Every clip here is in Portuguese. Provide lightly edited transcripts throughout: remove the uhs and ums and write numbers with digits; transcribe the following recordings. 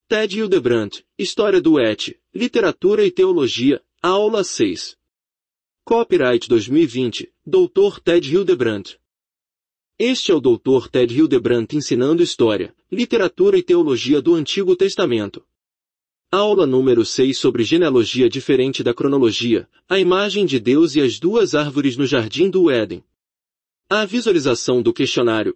Ted Hildebrandt, História do ET, Literatura e Teologia, Aula 6. Copyright 2020, Dr. Ted Hildebrandt. Este é o Dr. Ted Hildebrandt ensinando História, Literatura e Teologia do Antigo Testamento. Aula número 6 sobre genealogia diferente da cronologia, a imagem de Deus e as duas árvores no Jardim do Éden. A visualização do questionário,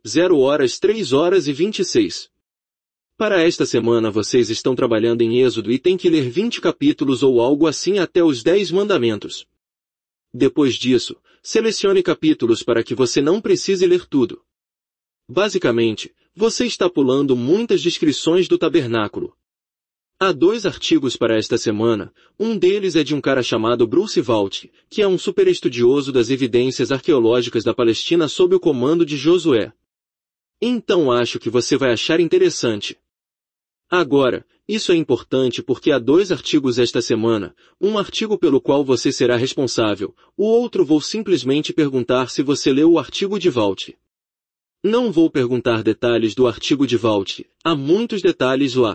0h03h26. Para esta semana vocês estão trabalhando em Êxodo e têm que ler 20 capítulos ou algo assim até os 10 mandamentos. Depois disso, selecione capítulos para que você não precise ler tudo. Basicamente, você está pulando muitas descrições do tabernáculo. Há 2 artigos para esta semana, um deles é de um cara chamado Bruce Waltke, que é um super estudioso das evidências arqueológicas da Palestina sob o comando de Josué. Então acho que você vai achar interessante. Agora, isso é importante porque há 2 artigos esta semana, um artigo pelo qual você será responsável, o outro vou simplesmente perguntar se você leu o artigo de Waltke. Não vou perguntar detalhes do artigo de Waltke, há muitos detalhes lá.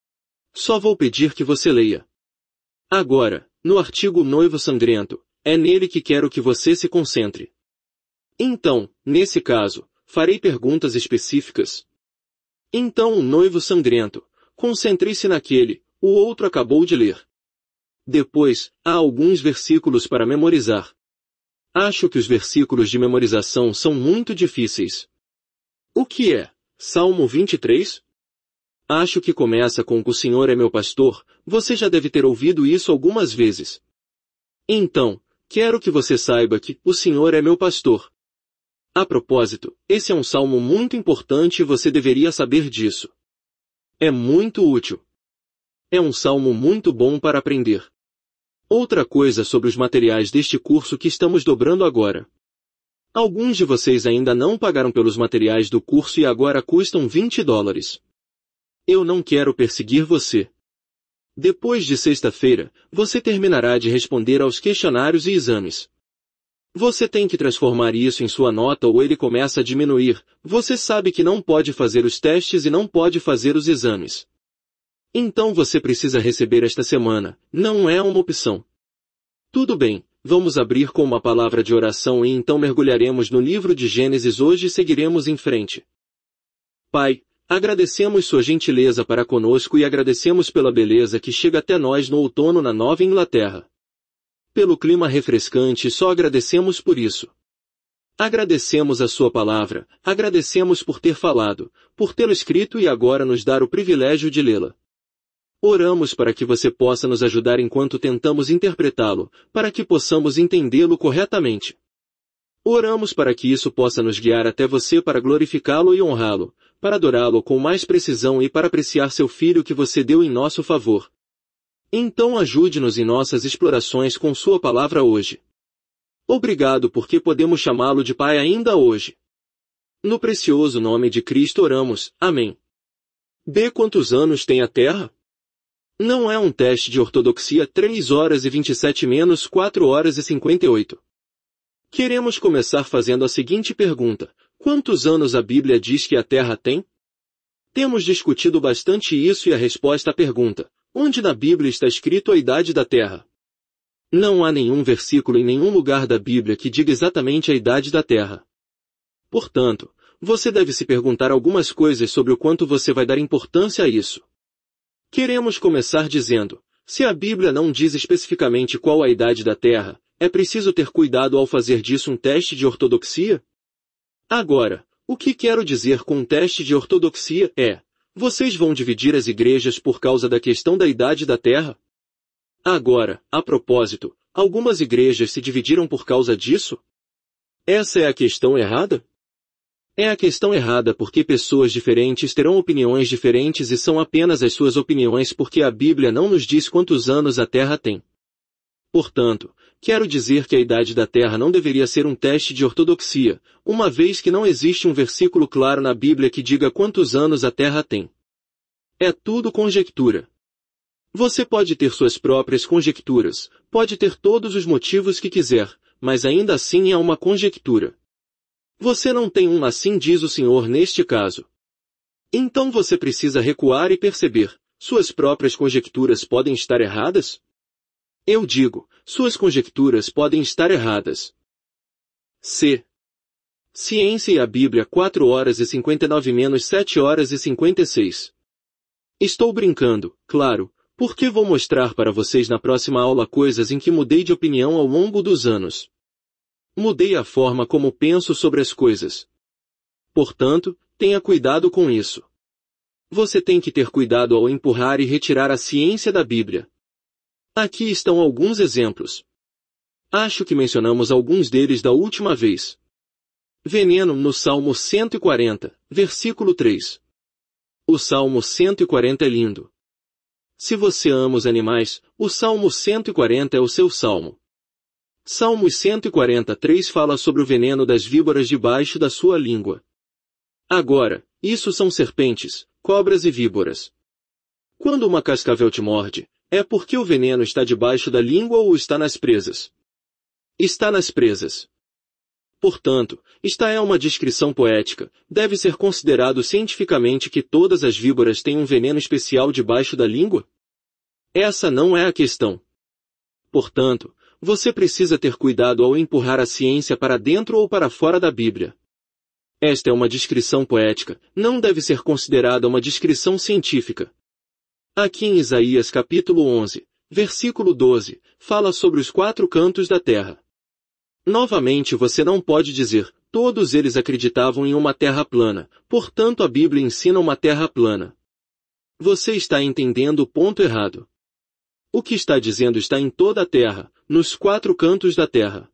Só vou pedir que você leia. Agora, no artigo Noivo Sangrento, é nele que quero que você se concentre. Então, nesse caso, farei perguntas específicas. Então o Noivo Sangrento, concentre-se naquele, o outro acabou de ler. Depois, há alguns versículos para memorizar. Acho que os versículos de memorização são muito difíceis. O que é? Salmo 23? Acho que começa com "O Senhor é meu pastor", você já deve ter ouvido isso algumas vezes. Então, quero que você saiba que "O Senhor é meu pastor". A propósito, esse é um salmo muito importante e você deveria saber disso. É muito útil. É um salmo muito bom para aprender. Outra coisa sobre os materiais deste curso que estamos dobrando agora. Alguns de vocês ainda não pagaram pelos materiais do curso e agora custam $20. Eu não quero perseguir você. Depois de sexta-feira, você terminará de responder aos questionários e exames. Você tem que transformar isso em sua nota ou ele começa a diminuir. Você sabe que não pode fazer os testes e não pode fazer os exames. Então você precisa receber esta semana, não é uma opção. Tudo bem, vamos abrir com uma palavra de oração e então mergulharemos no livro de Gênesis hoje e seguiremos em frente. Pai, agradecemos sua gentileza para conosco e agradecemos pela beleza que chega até nós no outono na Nova Inglaterra. Pelo clima refrescante, só agradecemos por isso. Agradecemos a sua palavra, agradecemos por ter falado, por tê-lo escrito e agora nos dar o privilégio de lê-la. Oramos para que você possa nos ajudar enquanto tentamos interpretá-lo, para que possamos entendê-lo corretamente. Oramos para que isso possa nos guiar até você para glorificá-lo e honrá-lo, para adorá-lo com mais precisão e para apreciar seu Filho que você deu em nosso favor. Então ajude-nos em nossas explorações com sua palavra hoje. Obrigado porque podemos chamá-lo de Pai ainda hoje. No precioso nome de Cristo oramos, amém. B. Quantos anos tem a Terra? Não é um teste de ortodoxia 3h27 menos 4h58. Queremos começar fazendo a seguinte pergunta: quantos anos a Bíblia diz que a Terra tem? Temos discutido bastante isso e a resposta à pergunta: onde na Bíblia está escrito a idade da Terra? Não há nenhum versículo em nenhum lugar da Bíblia que diga exatamente a idade da Terra. Portanto, você deve se perguntar algumas coisas sobre o quanto você vai dar importância a isso. Queremos começar dizendo: se a Bíblia não diz especificamente qual a idade da Terra, é preciso ter cuidado ao fazer disso um teste de ortodoxia? Agora, o que quero dizer com um teste de ortodoxia é: vocês vão dividir as igrejas por causa da questão da idade da Terra? Agora, a propósito, algumas igrejas se dividiram por causa disso? Essa é a questão errada? É a questão errada porque pessoas diferentes terão opiniões diferentes e são apenas as suas opiniões porque a Bíblia não nos diz quantos anos a Terra tem. Portanto, quero dizer que a idade da Terra não deveria ser um teste de ortodoxia, uma vez que não existe um versículo claro na Bíblia que diga quantos anos a Terra tem. É tudo conjectura. Você pode ter suas próprias conjecturas, pode ter todos os motivos que quiser, mas ainda assim é uma conjectura. Você não tem assim diz o Senhor neste caso. Então você precisa recuar e perceber, suas próprias conjecturas podem estar erradas? Eu digo, suas conjecturas podem estar erradas. C. Ciência e a Bíblia 4h59-7h56. Estou brincando, claro, porque vou mostrar para vocês na próxima aula coisas em que mudei de opinião ao longo dos anos. Mudei a forma como penso sobre as coisas. Portanto, tenha cuidado com isso. Você tem que ter cuidado ao empurrar e retirar a ciência da Bíblia. Aqui estão alguns exemplos. Acho que mencionamos alguns deles da última vez. Veneno no Salmo 140, versículo 3. O Salmo 140 é lindo. Se você ama os animais, o Salmo 140 é o seu salmo. Salmos 143 fala sobre o veneno das víboras debaixo da sua língua. Agora, isso são serpentes, cobras e víboras. Quando uma cascavel te morde, é porque o veneno está debaixo da língua ou está nas presas? Está nas presas. Portanto, esta é uma descrição poética, deve ser considerado cientificamente que todas as víboras têm um veneno especial debaixo da língua? Essa não é a questão. Portanto, você precisa ter cuidado ao empurrar a ciência para dentro ou para fora da Bíblia. Esta é uma descrição poética, não deve ser considerada uma descrição científica. Aqui em Isaías capítulo 11, versículo 12, fala sobre os 4 cantos da terra. Novamente você não pode dizer, todos eles acreditavam em uma terra plana, portanto a Bíblia ensina uma terra plana. Você está entendendo o ponto errado. O que está dizendo está em toda a terra, nos 4 cantos da terra.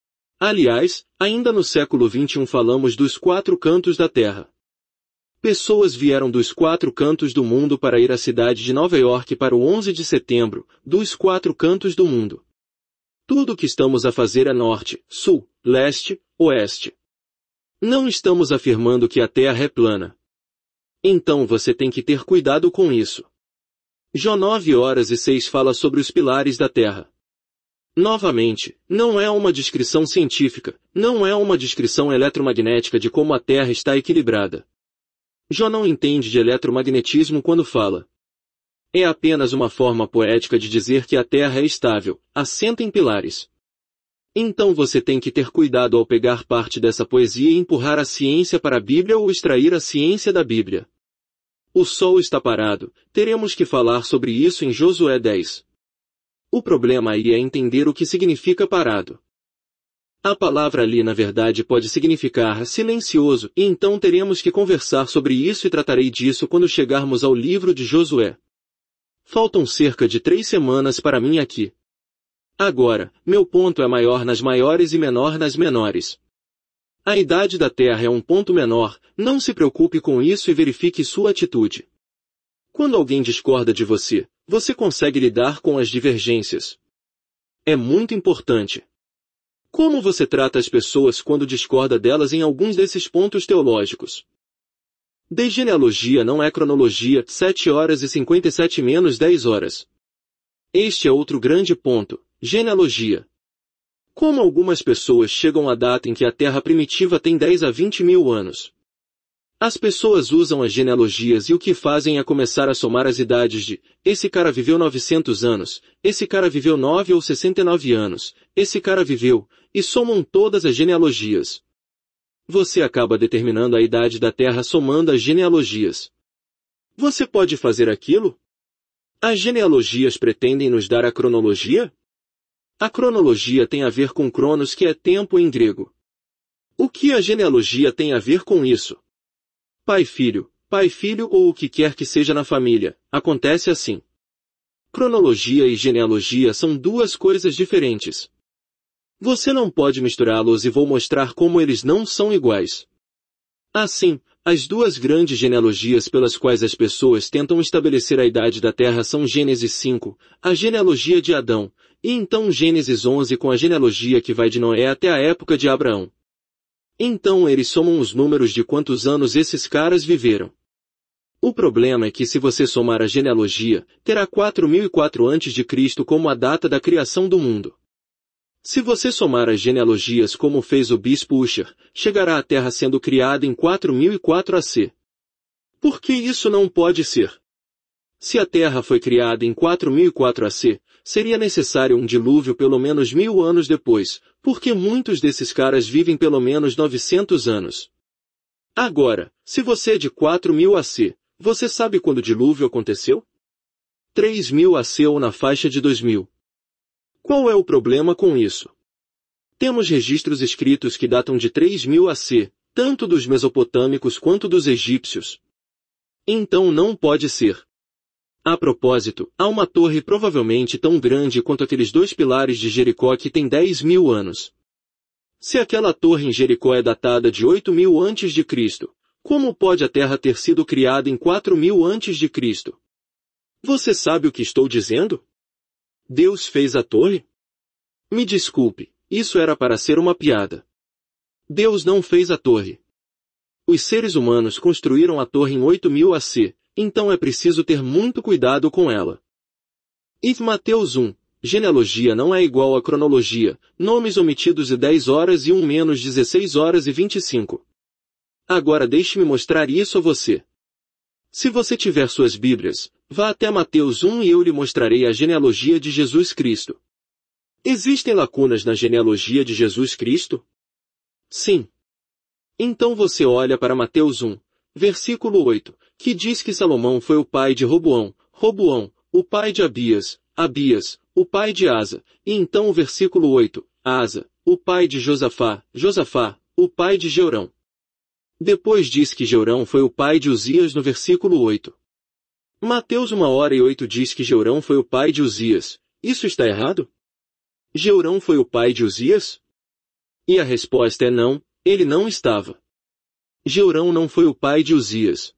Aliás, ainda no século XXI falamos dos 4 cantos da terra. Pessoas vieram dos 4 cantos do mundo para ir à cidade de Nova York para o 11 de setembro, dos 4 cantos do mundo. Tudo o que estamos a fazer é norte, sul, leste, oeste. Não estamos afirmando que a Terra é plana. Então você tem que ter cuidado com isso. Jó 9h06 fala sobre os pilares da Terra. Novamente, não é uma descrição científica, não é uma descrição eletromagnética de como a Terra está equilibrada. Jó não entende de eletromagnetismo quando fala. É apenas uma forma poética de dizer que a Terra é estável, assenta em pilares. Então você tem que ter cuidado ao pegar parte dessa poesia e empurrar a ciência para a Bíblia ou extrair a ciência da Bíblia. O Sol está parado, teremos que falar sobre isso em Josué 10. O problema aí é entender o que significa parado. A palavra ali na verdade pode significar silencioso, e então teremos que conversar sobre isso e tratarei disso quando chegarmos ao livro de Josué. Faltam cerca de 3 semanas para mim aqui. Agora, meu ponto é maior nas maiores e menor nas menores. A idade da Terra é um ponto menor, não se preocupe com isso e verifique sua atitude. Quando alguém discorda de você, você consegue lidar com as divergências. É muito importante. Como você trata as pessoas quando discorda delas em alguns desses pontos teológicos? De genealogia não é cronologia, 7h57-10h. Este é outro grande ponto, genealogia. Como algumas pessoas chegam à data em que a Terra primitiva tem 10 a 20 mil anos? As pessoas usam as genealogias e o que fazem é começar a somar as idades de, esse cara viveu 900 anos, esse cara viveu 9 ou 69 anos, esse cara viveu, e somam todas as genealogias. Você acaba determinando a idade da Terra somando as genealogias. Você pode fazer aquilo? As genealogias pretendem nos dar a cronologia? A cronologia tem a ver com cronos, que é tempo em grego. O que a genealogia tem a ver com isso? Pai-filho ou o que quer que seja na família, acontece assim. Cronologia e genealogia são 2 coisas diferentes. Você não pode misturá-los e vou mostrar como eles não são iguais. Assim, as 2 grandes genealogias pelas quais as pessoas tentam estabelecer a idade da Terra são Gênesis 5, a genealogia de Adão, e então Gênesis 11 com a genealogia que vai de Noé até a época de Abraão. Então eles somam os números de quantos anos esses caras viveram. O problema é que se você somar a genealogia, terá 4004 a.C. como a data da criação do mundo. Se você somar as genealogias como fez o bispo Usher, chegará à Terra sendo criada em 4004 AC. Por que isso não pode ser? Se a Terra foi criada em 4004 AC, seria necessário um dilúvio pelo menos 1000 anos depois, porque muitos desses caras vivem pelo menos 900 anos. Agora, se você é de 4000 AC, você sabe quando o dilúvio aconteceu? 3000 AC ou na faixa de 2000. Qual é o problema com isso? Temos registros escritos que datam de 3000 AC, tanto dos mesopotâmicos quanto dos egípcios. Então não pode ser. A propósito, há uma torre provavelmente tão grande quanto aqueles 2 pilares de Jericó que tem 10.000 anos. Se aquela torre em Jericó é datada de 8.000 a.C., como pode a Terra ter sido criada em 4.000 a.C.? Você sabe o que estou dizendo? Deus fez a torre? Me desculpe, isso era para ser uma piada. Deus não fez a torre. Os seres humanos construíram a torre em 8.000 AC, então é preciso ter muito cuidado com ela. E Mateus 1. Genealogia não é igual a cronologia, nomes omitidos de 10 horas e 1 menos 16 horas e 25. Agora deixe-me mostrar isso a você. Se você tiver suas Bíblias, vá até Mateus 1 e eu lhe mostrarei a genealogia de Jesus Cristo. Existem lacunas na genealogia de Jesus Cristo? Sim. Então você olha para Mateus 1, versículo 8, que diz que Salomão foi o pai de Roboão, Roboão, o pai de Abias, Abias, o pai de Asa, e então o versículo 8, Asa, o pai de Josafá, Josafá, o pai de Jeorão. Depois diz que Jeorão foi o pai de Uzias no versículo 8. Mateus 1:08 diz que Jeorão foi o pai de Uzias. Isso está errado? Jeorão foi o pai de Uzias? E a resposta é não, ele não estava. Jeorão não foi o pai de Uzias.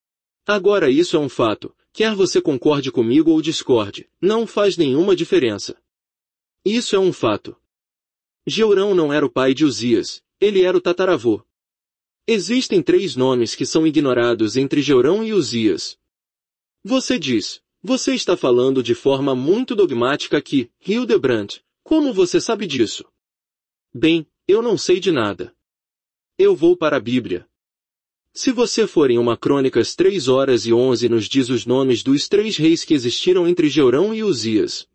Agora isso é um fato, quer você concorde comigo ou discorde, não faz nenhuma diferença. Isso é um fato. Jeorão não era o pai de Uzias, ele era o tataravô. Existem 3 nomes que são ignorados entre Jeorão e Uzias. Você diz, você está falando de forma muito dogmática aqui, Hildebrand, como você sabe disso? Bem, eu não sei de nada. Eu vou para a Bíblia. Se você for em 1 Crônicas 3 horas e 11 nos diz os nomes dos 3 reis que existiram entre Jeorão e Uzias.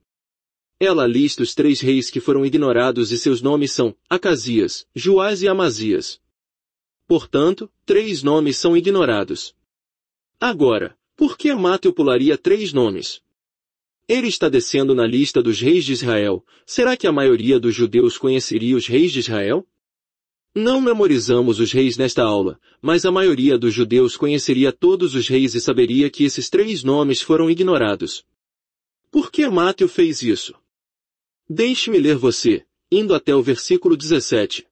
Ela lista os 3 reis que foram ignorados e seus nomes são Acasias, Joás e Amazias. Portanto, 3 nomes são ignorados. Agora, por que Mateus pularia 3 nomes? Ele está descendo na lista dos reis de Israel. Será que a maioria dos judeus conheceria os reis de Israel? Não memorizamos os reis nesta aula, mas a maioria dos judeus conheceria todos os reis e saberia que esses 3 nomes foram ignorados. Por que Mateus fez isso? Deixe-me ler você, indo até o versículo 17.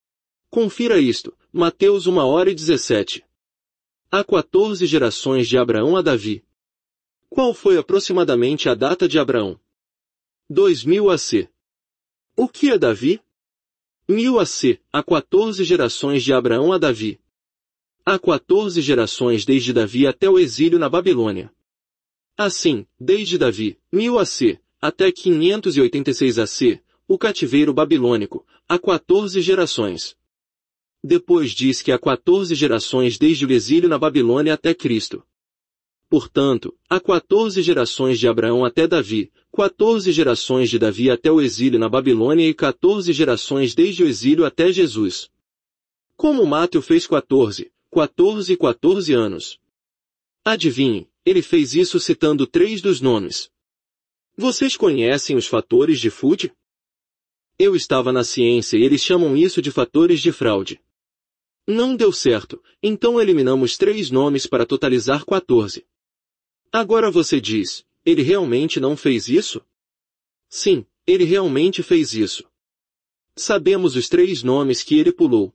Confira isto, Mateus 1:17. Há 14 gerações de Abraão a Davi. Qual foi aproximadamente a data de Abraão? 2000 AC. O que é Davi? 1000 AC, há 14 gerações de Abraão a Davi. Há 14 gerações desde Davi até o exílio na Babilônia. Assim, desde Davi, 1000 AC, até 586 AC, o cativeiro babilônico, há 14 gerações. Depois diz que há 14 gerações desde o exílio na Babilônia até Cristo. Portanto, há 14 gerações de Abraão até Davi, 14 gerações de Davi até o exílio na Babilônia e 14 gerações desde o exílio até Jesus. Como Mateus fez 14 e 14 anos? Adivinhe, ele fez isso citando 3 dos nomes. Vocês conhecem os fatores de Fudge? Eu estava na ciência e eles chamam isso de fatores de fraude. Não deu certo, então eliminamos 3 nomes para totalizar 14. Agora você diz, ele realmente não fez isso? Sim, ele realmente fez isso. Sabemos os 3 nomes que ele pulou.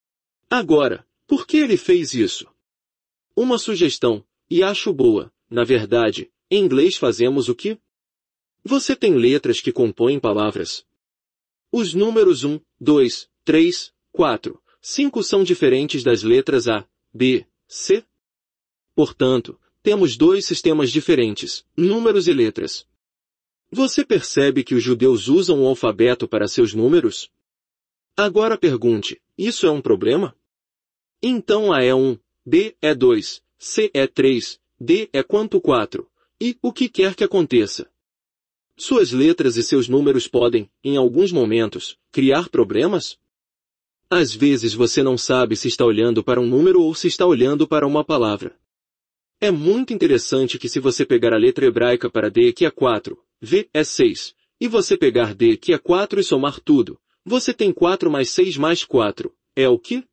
Agora, por que ele fez isso? Uma sugestão, e acho boa, na verdade, em inglês fazemos o quê? Você tem letras que compõem palavras. Os números 1, 2, 3, 4, 5 são diferentes das letras A, B, C. Portanto, temos 2 sistemas diferentes, números e letras. Você percebe que os judeus usam o alfabeto para seus números? Agora pergunte, isso é um problema? Então A é 1, B é 2, C é 3, D é quanto 4, E, o que quer que aconteça, suas letras e seus números podem, em alguns momentos, criar problemas? Às vezes você não sabe se está olhando para um número ou se está olhando para uma palavra. É muito interessante que se você pegar a letra hebraica para D que é 4, V é 6, e você pegar D que é 4 e somar tudo, você tem 4 mais 6 mais 4, é o quê?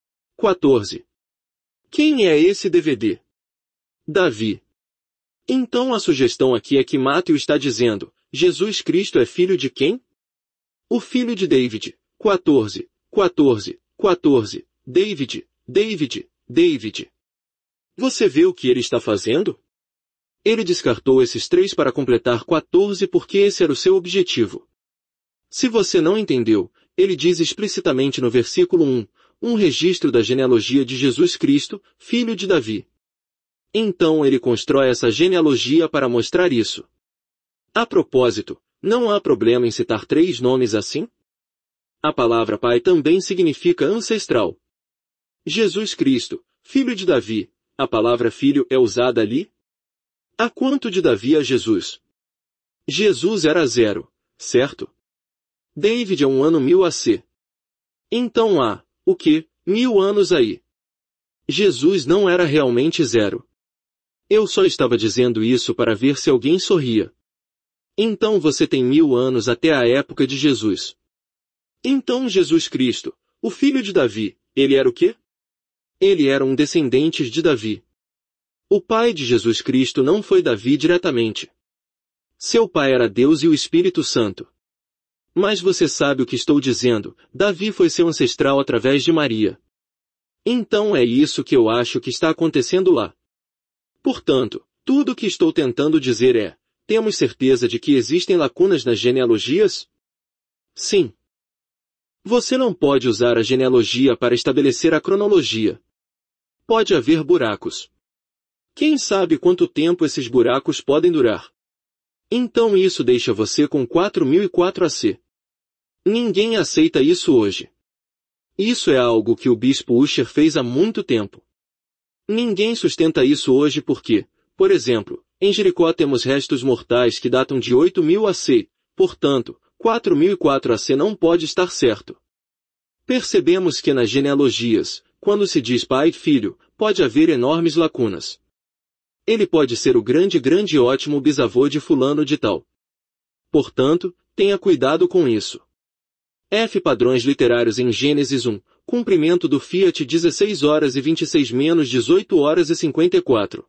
14. Quem é esse DVD? Davi. Então a sugestão aqui é que Mateus está dizendo, Jesus Cristo é filho de quem? O filho de David. 14, 14, 14, David, David, David. Você vê o que ele está fazendo? Ele descartou esses 3 para completar 14 porque esse era o seu objetivo. Se você não entendeu, ele diz explicitamente no versículo 1, um registro da genealogia de Jesus Cristo, filho de Davi. Então ele constrói essa genealogia para mostrar isso. A propósito, não há problema em citar 3 nomes assim? A palavra pai também significa ancestral. Jesus Cristo, filho de Davi, a palavra filho é usada ali? Há quanto de Davi a Jesus? Jesus era 0, certo? David é 1 ano 1000 AC. Então há, o quê, 1000 anos aí? Jesus não era realmente 0. Eu só estava dizendo isso para ver se alguém sorria. Então você tem 1000 anos até a época de Jesus. Então Jesus Cristo, o filho de Davi, ele era o quê? Ele era um descendente de Davi. O pai de Jesus Cristo não foi Davi diretamente. Seu pai era Deus e o Espírito Santo. Mas você sabe o que estou dizendo, Davi foi seu ancestral através de Maria. Então é isso que eu acho que está acontecendo lá. Portanto, tudo o que estou tentando dizer é, temos certeza de que existem lacunas nas genealogias? Sim. Você não pode usar a genealogia para estabelecer a cronologia. Pode haver buracos. Quem sabe quanto tempo esses buracos podem durar? Então isso deixa você com 4004 AC. Ninguém aceita isso hoje. Isso é algo que o bispo Ussher fez há muito tempo. Ninguém sustenta isso hoje porque, por exemplo, em Jericó temos restos mortais que datam de 8000 AC, portanto, 4004 AC não pode estar certo. Percebemos que nas genealogias, quando se diz pai e filho, pode haver enormes lacunas. Ele pode ser o grande e ótimo bisavô de fulano de tal. Portanto, tenha cuidado com isso. F. Padrões literários em Gênesis 1. Cumprimento do Fiat 16 horas e 26 menos 18 horas e 54.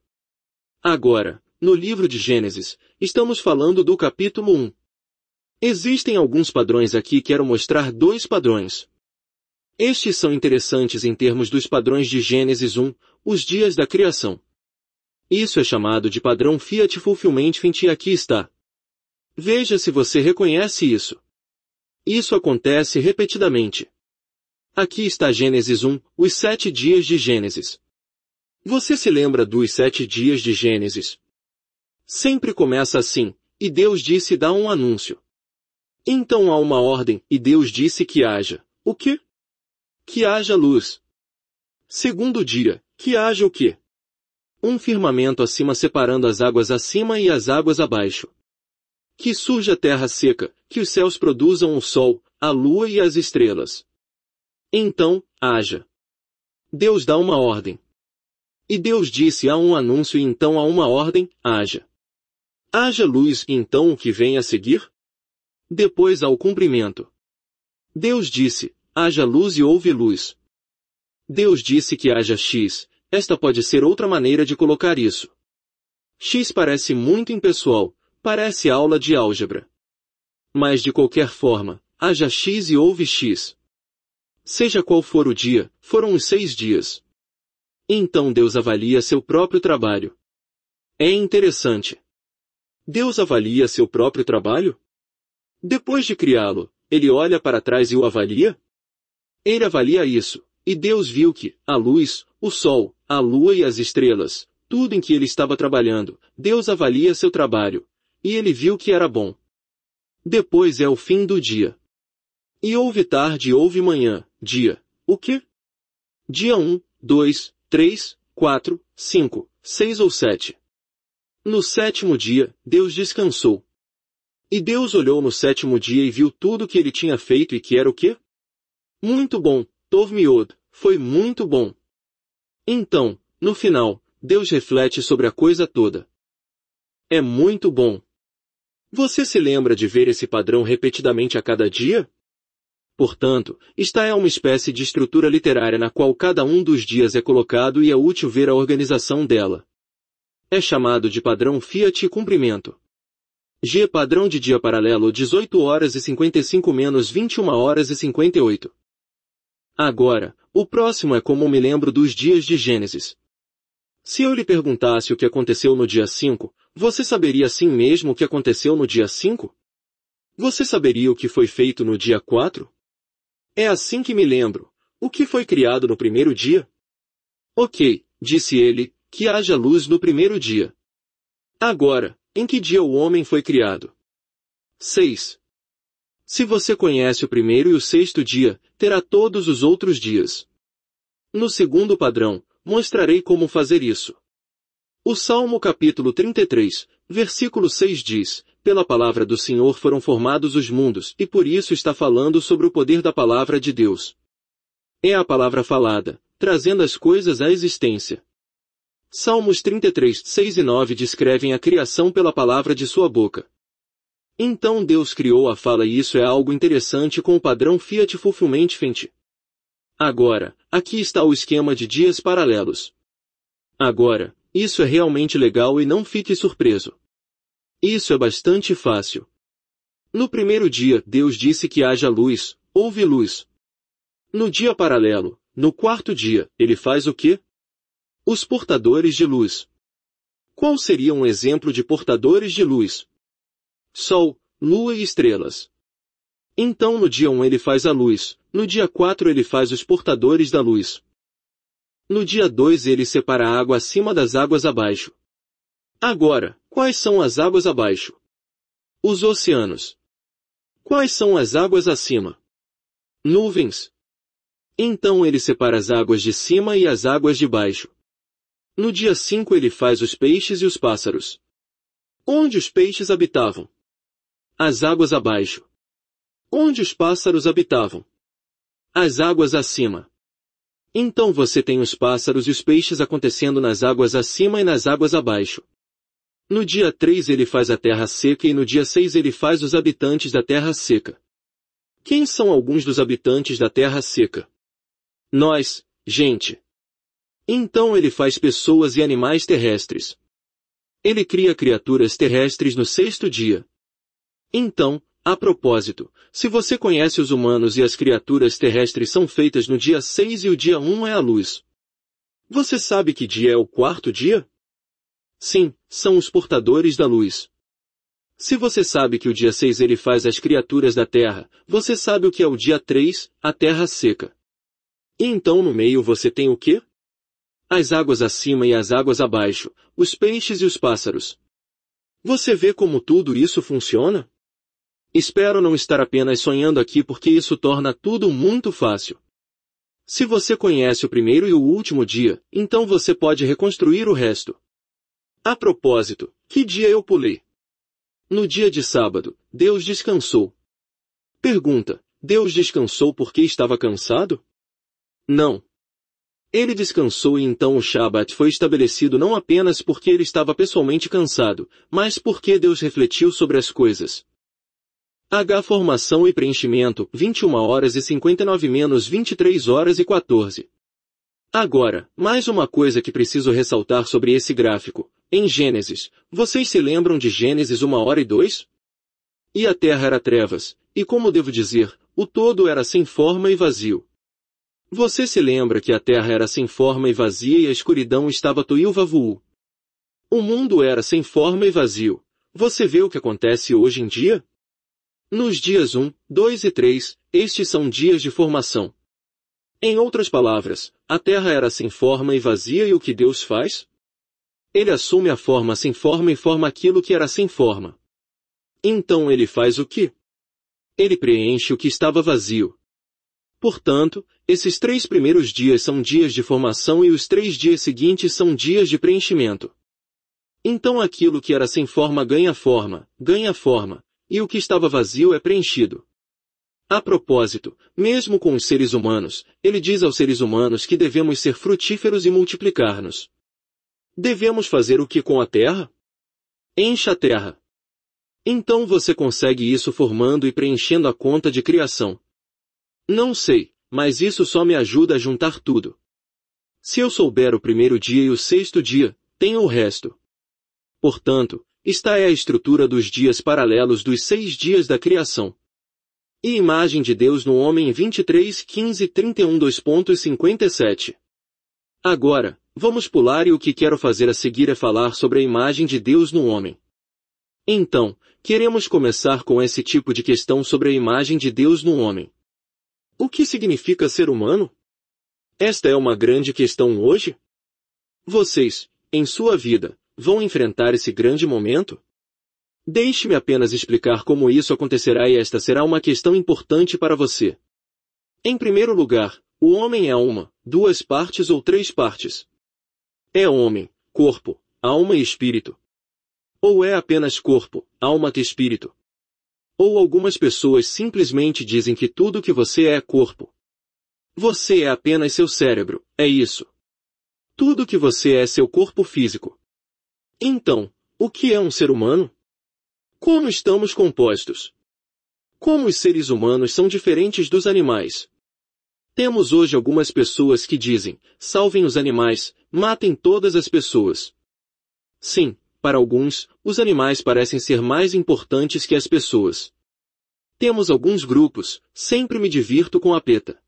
Agora, no livro de Gênesis, estamos falando do capítulo 1. Existem alguns padrões aqui. Quero mostrar 2 padrões. Estes são interessantes em termos dos padrões de Gênesis 1, os dias da criação. Isso é chamado de padrão Fiat Fulfillment e aqui está. Veja se você reconhece isso. Isso acontece repetidamente. Aqui está Gênesis 1, os 7 dias de Gênesis. Você se lembra dos 7 dias de Gênesis? Sempre começa assim, e Deus disse e dá um anúncio. Então há uma ordem, e Deus disse que haja. O quê? Que haja luz. Segundo dia, que haja o quê? Um firmamento acima separando as águas acima e as águas abaixo. Que surja a terra seca, que os céus produzam o sol, a lua e as estrelas. Então, haja. Deus dá uma ordem. E Deus disse há um anúncio e então há uma ordem, haja. Haja luz e então o que vem a seguir? Depois há o cumprimento. Deus disse, haja luz e houve luz. Deus disse que haja X, esta pode ser outra maneira de colocar isso. X parece muito impessoal, parece aula de álgebra. Mas de qualquer forma, haja X e houve X. Seja qual for o dia, foram os 6 dias. Então Deus avalia seu próprio trabalho. É interessante. Deus avalia seu próprio trabalho? Depois de criá-lo, ele olha para trás e o avalia? Ele avalia isso, e Deus viu que, a luz, o sol, a lua e as estrelas, tudo em que ele estava trabalhando, Deus avalia seu trabalho, e ele viu que era bom. Depois é o fim do dia. E houve tarde e houve manhã, dia, o quê? Dia 1, 2, 3, 4, 5, 6 ou 7. No sétimo dia, Deus descansou. E Deus olhou no sétimo dia e viu tudo que ele tinha feito e que era o quê? Muito bom, Tov Miod, foi muito bom. Então, no final, Deus reflete sobre a coisa toda. É muito bom. Você se lembra de ver esse padrão repetidamente a cada dia? Portanto, esta é uma espécie de estrutura literária na qual cada um dos dias é colocado e é útil ver a organização dela. É chamado de padrão Fiat e cumprimento. G padrão de dia paralelo 18 horas e 55 menos 21 horas e 58. Agora, o próximo é como me lembro dos dias de Gênesis. Se eu lhe perguntasse o que aconteceu no dia 5, você saberia assim mesmo o que aconteceu no dia 5? Você saberia o que foi feito no dia 4? É assim que me lembro. O que foi criado no primeiro dia? Ok, disse ele, que haja luz no primeiro dia. Agora, em que dia o homem foi criado? 6. Se você conhece o primeiro e o sexto dia, terá todos os outros dias. No segundo padrão, mostrarei como fazer isso. O Salmo capítulo 33, versículo 6 diz, pela palavra do Senhor foram formados os mundos, e por isso está falando sobre o poder da palavra de Deus. É a palavra falada, trazendo as coisas à existência. Salmos 33, 6 e 9 descrevem a criação pela palavra de sua boca. Então Deus criou a fala e isso é algo interessante com o padrão Fiat Fulfillment Fenty. Agora, aqui está o esquema de dias paralelos. Agora, isso é realmente legal e não fique surpreso. Isso é bastante fácil. No primeiro dia, Deus disse que haja luz, houve luz. No dia paralelo, no quarto dia, ele faz o quê? Os portadores de luz. Qual seria um exemplo de portadores de luz? Sol, lua e estrelas. Então no dia 1 ele faz a luz, no dia 4 ele faz os portadores da luz. No dia 2 ele separa a água acima das águas abaixo. Agora, quais são as águas abaixo? Os oceanos. Quais são as águas acima? Nuvens. Então ele separa as águas de cima e as águas de baixo. No dia 5 ele faz os peixes e os pássaros. Onde os peixes habitavam? As águas abaixo. Onde os pássaros habitavam? As águas acima. Então você tem os pássaros e os peixes acontecendo nas águas acima e nas águas abaixo. No dia 3 ele faz a terra seca e no dia 6 ele faz os habitantes da terra seca. Quem são alguns dos habitantes da terra seca? Nós, gente. Então ele faz pessoas e animais terrestres. Ele cria criaturas terrestres no sexto dia. Então, a propósito, se você conhece os humanos e as criaturas terrestres são feitas no dia 6 e o dia 1 é a luz. Você sabe que dia é o quarto dia? Sim, são os portadores da luz. Se você sabe que o dia 6 ele faz as criaturas da terra, você sabe o que é o dia 3, a terra seca. E então no meio você tem o quê? As águas acima e as águas abaixo, os peixes e os pássaros. Você vê como tudo isso funciona? Espero não estar apenas sonhando aqui porque isso torna tudo muito fácil. Se você conhece o primeiro e o último dia, então você pode reconstruir o resto. A propósito, que dia eu pulei? No dia de sábado, Deus descansou. Pergunta, Deus descansou porque estava cansado? Não. Ele descansou e então o Shabat foi estabelecido não apenas porque ele estava pessoalmente cansado, mas porque Deus refletiu sobre as coisas. H. Formação e preenchimento, 21 horas e 59 menos 23 horas e 14. Agora, mais uma coisa que preciso ressaltar sobre esse gráfico. Em Gênesis, vocês se lembram de Gênesis 1 hora e 2? E a terra era trevas, e como devo dizer, o todo era sem forma e vazio. Você se lembra que a terra era sem forma e vazia e a escuridão estava tohu-vavuhu. O mundo era sem forma e vazio. Você vê o que acontece hoje em dia? Nos dias 1, 2 e 3, estes são dias de formação. Em outras palavras, a terra era sem forma e vazia e o que Deus faz? Ele assume a forma sem forma e forma aquilo que era sem forma. Então ele faz o quê? Ele preenche o que estava vazio. Portanto, esses 3 primeiros dias são dias de formação e os 3 dias seguintes são dias de preenchimento. Então aquilo que era sem forma, ganha forma, e o que estava vazio é preenchido. A propósito, mesmo com os seres humanos, ele diz aos seres humanos que devemos ser frutíferos e multiplicar-nos. Devemos fazer o que com a terra? Encha a terra. Então você consegue isso formando e preenchendo a conta de criação. Não sei, mas isso só me ajuda a juntar tudo. Se eu souber o primeiro dia e o sexto dia, tenho o resto. Portanto, esta é a estrutura dos dias paralelos dos 6 dias da criação. E imagem de Deus no homem em 23, 15, 31 2.57. Agora, vamos pular e o que quero fazer a seguir é falar sobre a imagem de Deus no homem. Então, queremos começar com esse tipo de questão sobre a imagem de Deus no homem. O que significa ser humano? Esta é uma grande questão hoje? Vocês, em sua vida, vão enfrentar esse grande momento? Deixe-me apenas explicar como isso acontecerá e esta será uma questão importante para você. Em primeiro lugar, o homem é uma, 2 partes ou 3 partes. É homem, corpo, alma e espírito. Ou é apenas corpo, alma e espírito. Ou algumas pessoas simplesmente dizem que tudo que você é corpo. Você é apenas seu cérebro, é isso. Tudo que você é seu corpo físico. Então, o que é um ser humano? Como estamos compostos? Como os seres humanos são diferentes dos animais? Temos hoje algumas pessoas que dizem, salvem os animais, matem todas as pessoas. Sim, para alguns, os animais parecem ser mais importantes que as pessoas. Temos alguns grupos, sempre me divirto com a PETA.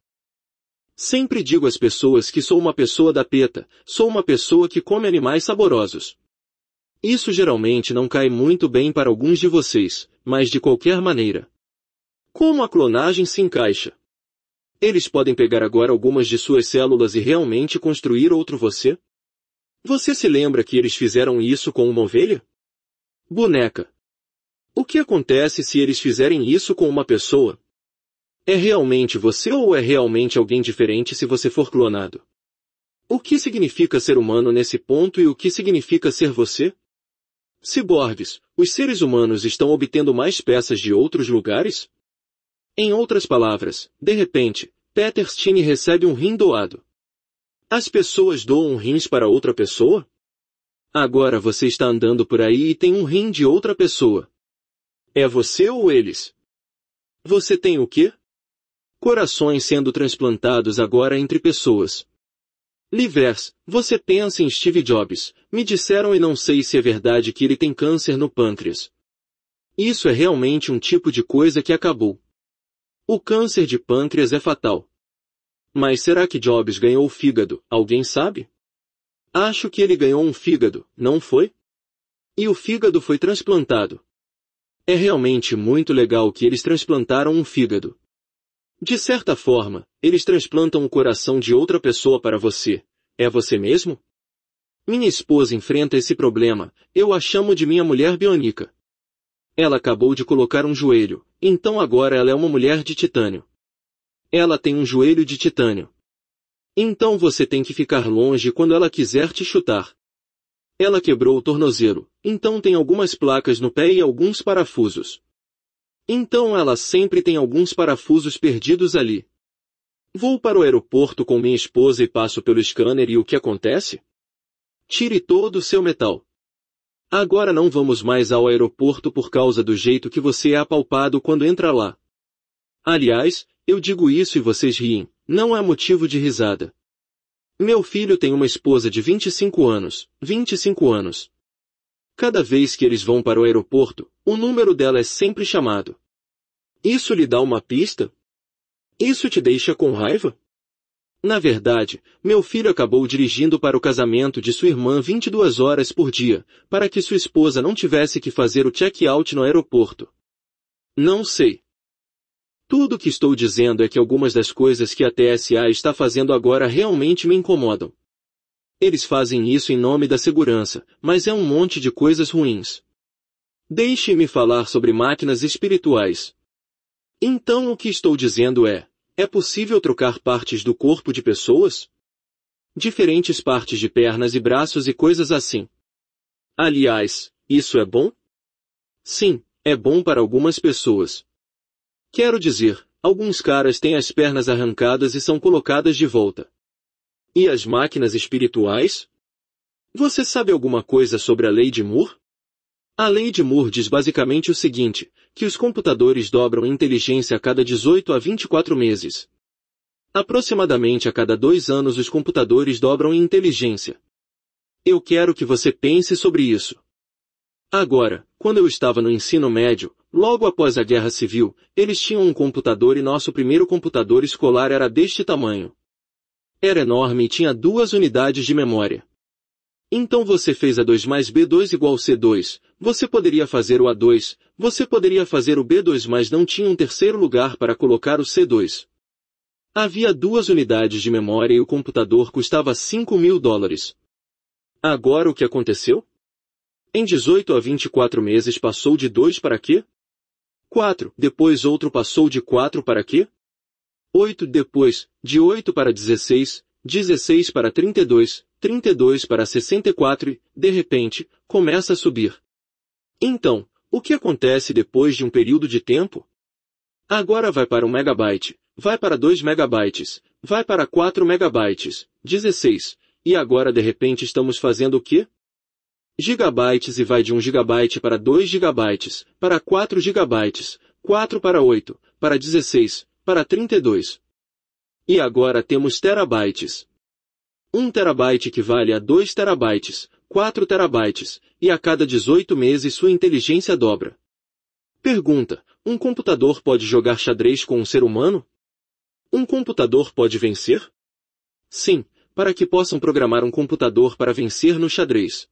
Sempre digo às pessoas que sou uma pessoa da PETA, sou uma pessoa que come animais saborosos. Isso geralmente não cai muito bem para alguns de vocês, mas de qualquer maneira. Como a clonagem se encaixa? Eles podem pegar agora algumas de suas células e realmente construir outro você? Você se lembra que eles fizeram isso com uma ovelha? Boneca. O que acontece se eles fizerem isso com uma pessoa? É realmente você ou é realmente alguém diferente se você for clonado? O que significa ser humano nesse ponto e o que significa ser você? Ciborgues, os seres humanos estão obtendo mais peças de outros lugares? Em outras palavras, de repente, Peter Stein recebe um rim doado. As pessoas doam rins para outra pessoa? Agora você está andando por aí e tem um rim de outra pessoa. É você ou eles? Você tem o quê? Corações sendo transplantados agora entre pessoas. Livers, você pensa em Steve Jobs, me disseram e não sei se é verdade que ele tem câncer no pâncreas. Isso é realmente um tipo de coisa que acabou. O câncer de pâncreas é fatal. Mas será que Jobs ganhou o fígado, alguém sabe? Acho que ele ganhou um fígado, não foi? E o fígado foi transplantado. É realmente muito legal que eles transplantaram um fígado. De certa forma, eles transplantam o coração de outra pessoa para você. É você mesmo? Minha esposa enfrenta esse problema, eu a chamo de minha mulher biônica. Ela acabou de colocar um joelho, então agora ela é uma mulher de titânio. Ela tem um joelho de titânio. Então você tem que ficar longe quando ela quiser te chutar. Ela quebrou o tornozelo, então tem algumas placas no pé e alguns parafusos. Então ela sempre tem alguns parafusos perdidos ali. Vou para o aeroporto com minha esposa e passo pelo scanner e o que acontece? Tire todo o seu metal. Agora não vamos mais ao aeroporto por causa do jeito que você é apalpado quando entra lá. Aliás, eu digo isso e vocês riem, não é motivo de risada. Meu filho tem uma esposa de 25 anos, 25 anos. Cada vez que eles vão para o aeroporto, o número dela é sempre chamado. Isso lhe dá uma pista? Isso te deixa com raiva? Na verdade, meu filho acabou dirigindo para o casamento de sua irmã 22 horas por dia, para que sua esposa não tivesse que fazer o check-out no aeroporto. Não sei. Tudo o que estou dizendo é que algumas das coisas que a TSA está fazendo agora realmente me incomodam. Eles fazem isso em nome da segurança, mas é um monte de coisas ruins. Deixe-me falar sobre máquinas espirituais. Então o que estou dizendo é possível trocar partes do corpo de pessoas? Diferentes partes de pernas e braços e coisas assim. Aliás, isso é bom? Sim, é bom para algumas pessoas. Quero dizer, alguns caras têm as pernas arrancadas e são colocadas de volta. E as máquinas espirituais? Você sabe alguma coisa sobre a lei de Moore? A lei de Moore diz basicamente o seguinte, que os computadores dobram em inteligência a cada 18 a 24 meses. Aproximadamente a cada 2 anos os computadores dobram em inteligência. Eu quero que você pense sobre isso. Agora, quando eu estava no ensino médio, logo após a Guerra Civil, eles tinham um computador e nosso primeiro computador escolar era deste tamanho. Era enorme e tinha 2 unidades de memória. Então você fez A2 mais B2 igual C2, você poderia fazer o A2, você poderia fazer o B2 mas não tinha um terceiro lugar para colocar o C2. Havia 2 unidades de memória e o computador custava $5.000. Agora o que aconteceu? Em 18 a 24 meses passou de 2 para quê? 4. Depois outro passou de 4 para quê? 8. Depois, de 8 para 16, 16 para 32, 32 para 64 e, de repente, começa a subir. Então, o que acontece depois de um período de tempo? Agora vai para 1 megabyte, vai para 2 megabytes, vai para 4 megabytes, 16, e agora de repente estamos fazendo o quê? Gigabytes e vai de 1 gigabyte para 2 gigabytes, para 4 gigabytes, 4 para 8, para 16, para 32. E agora temos terabytes. 1 terabyte equivale a 2 terabytes, 4 terabytes, e a cada 18 meses sua inteligência dobra. Pergunta, um computador pode jogar xadrez com um ser humano? Um computador pode vencer? Sim, para que possam programar um computador para vencer no xadrez.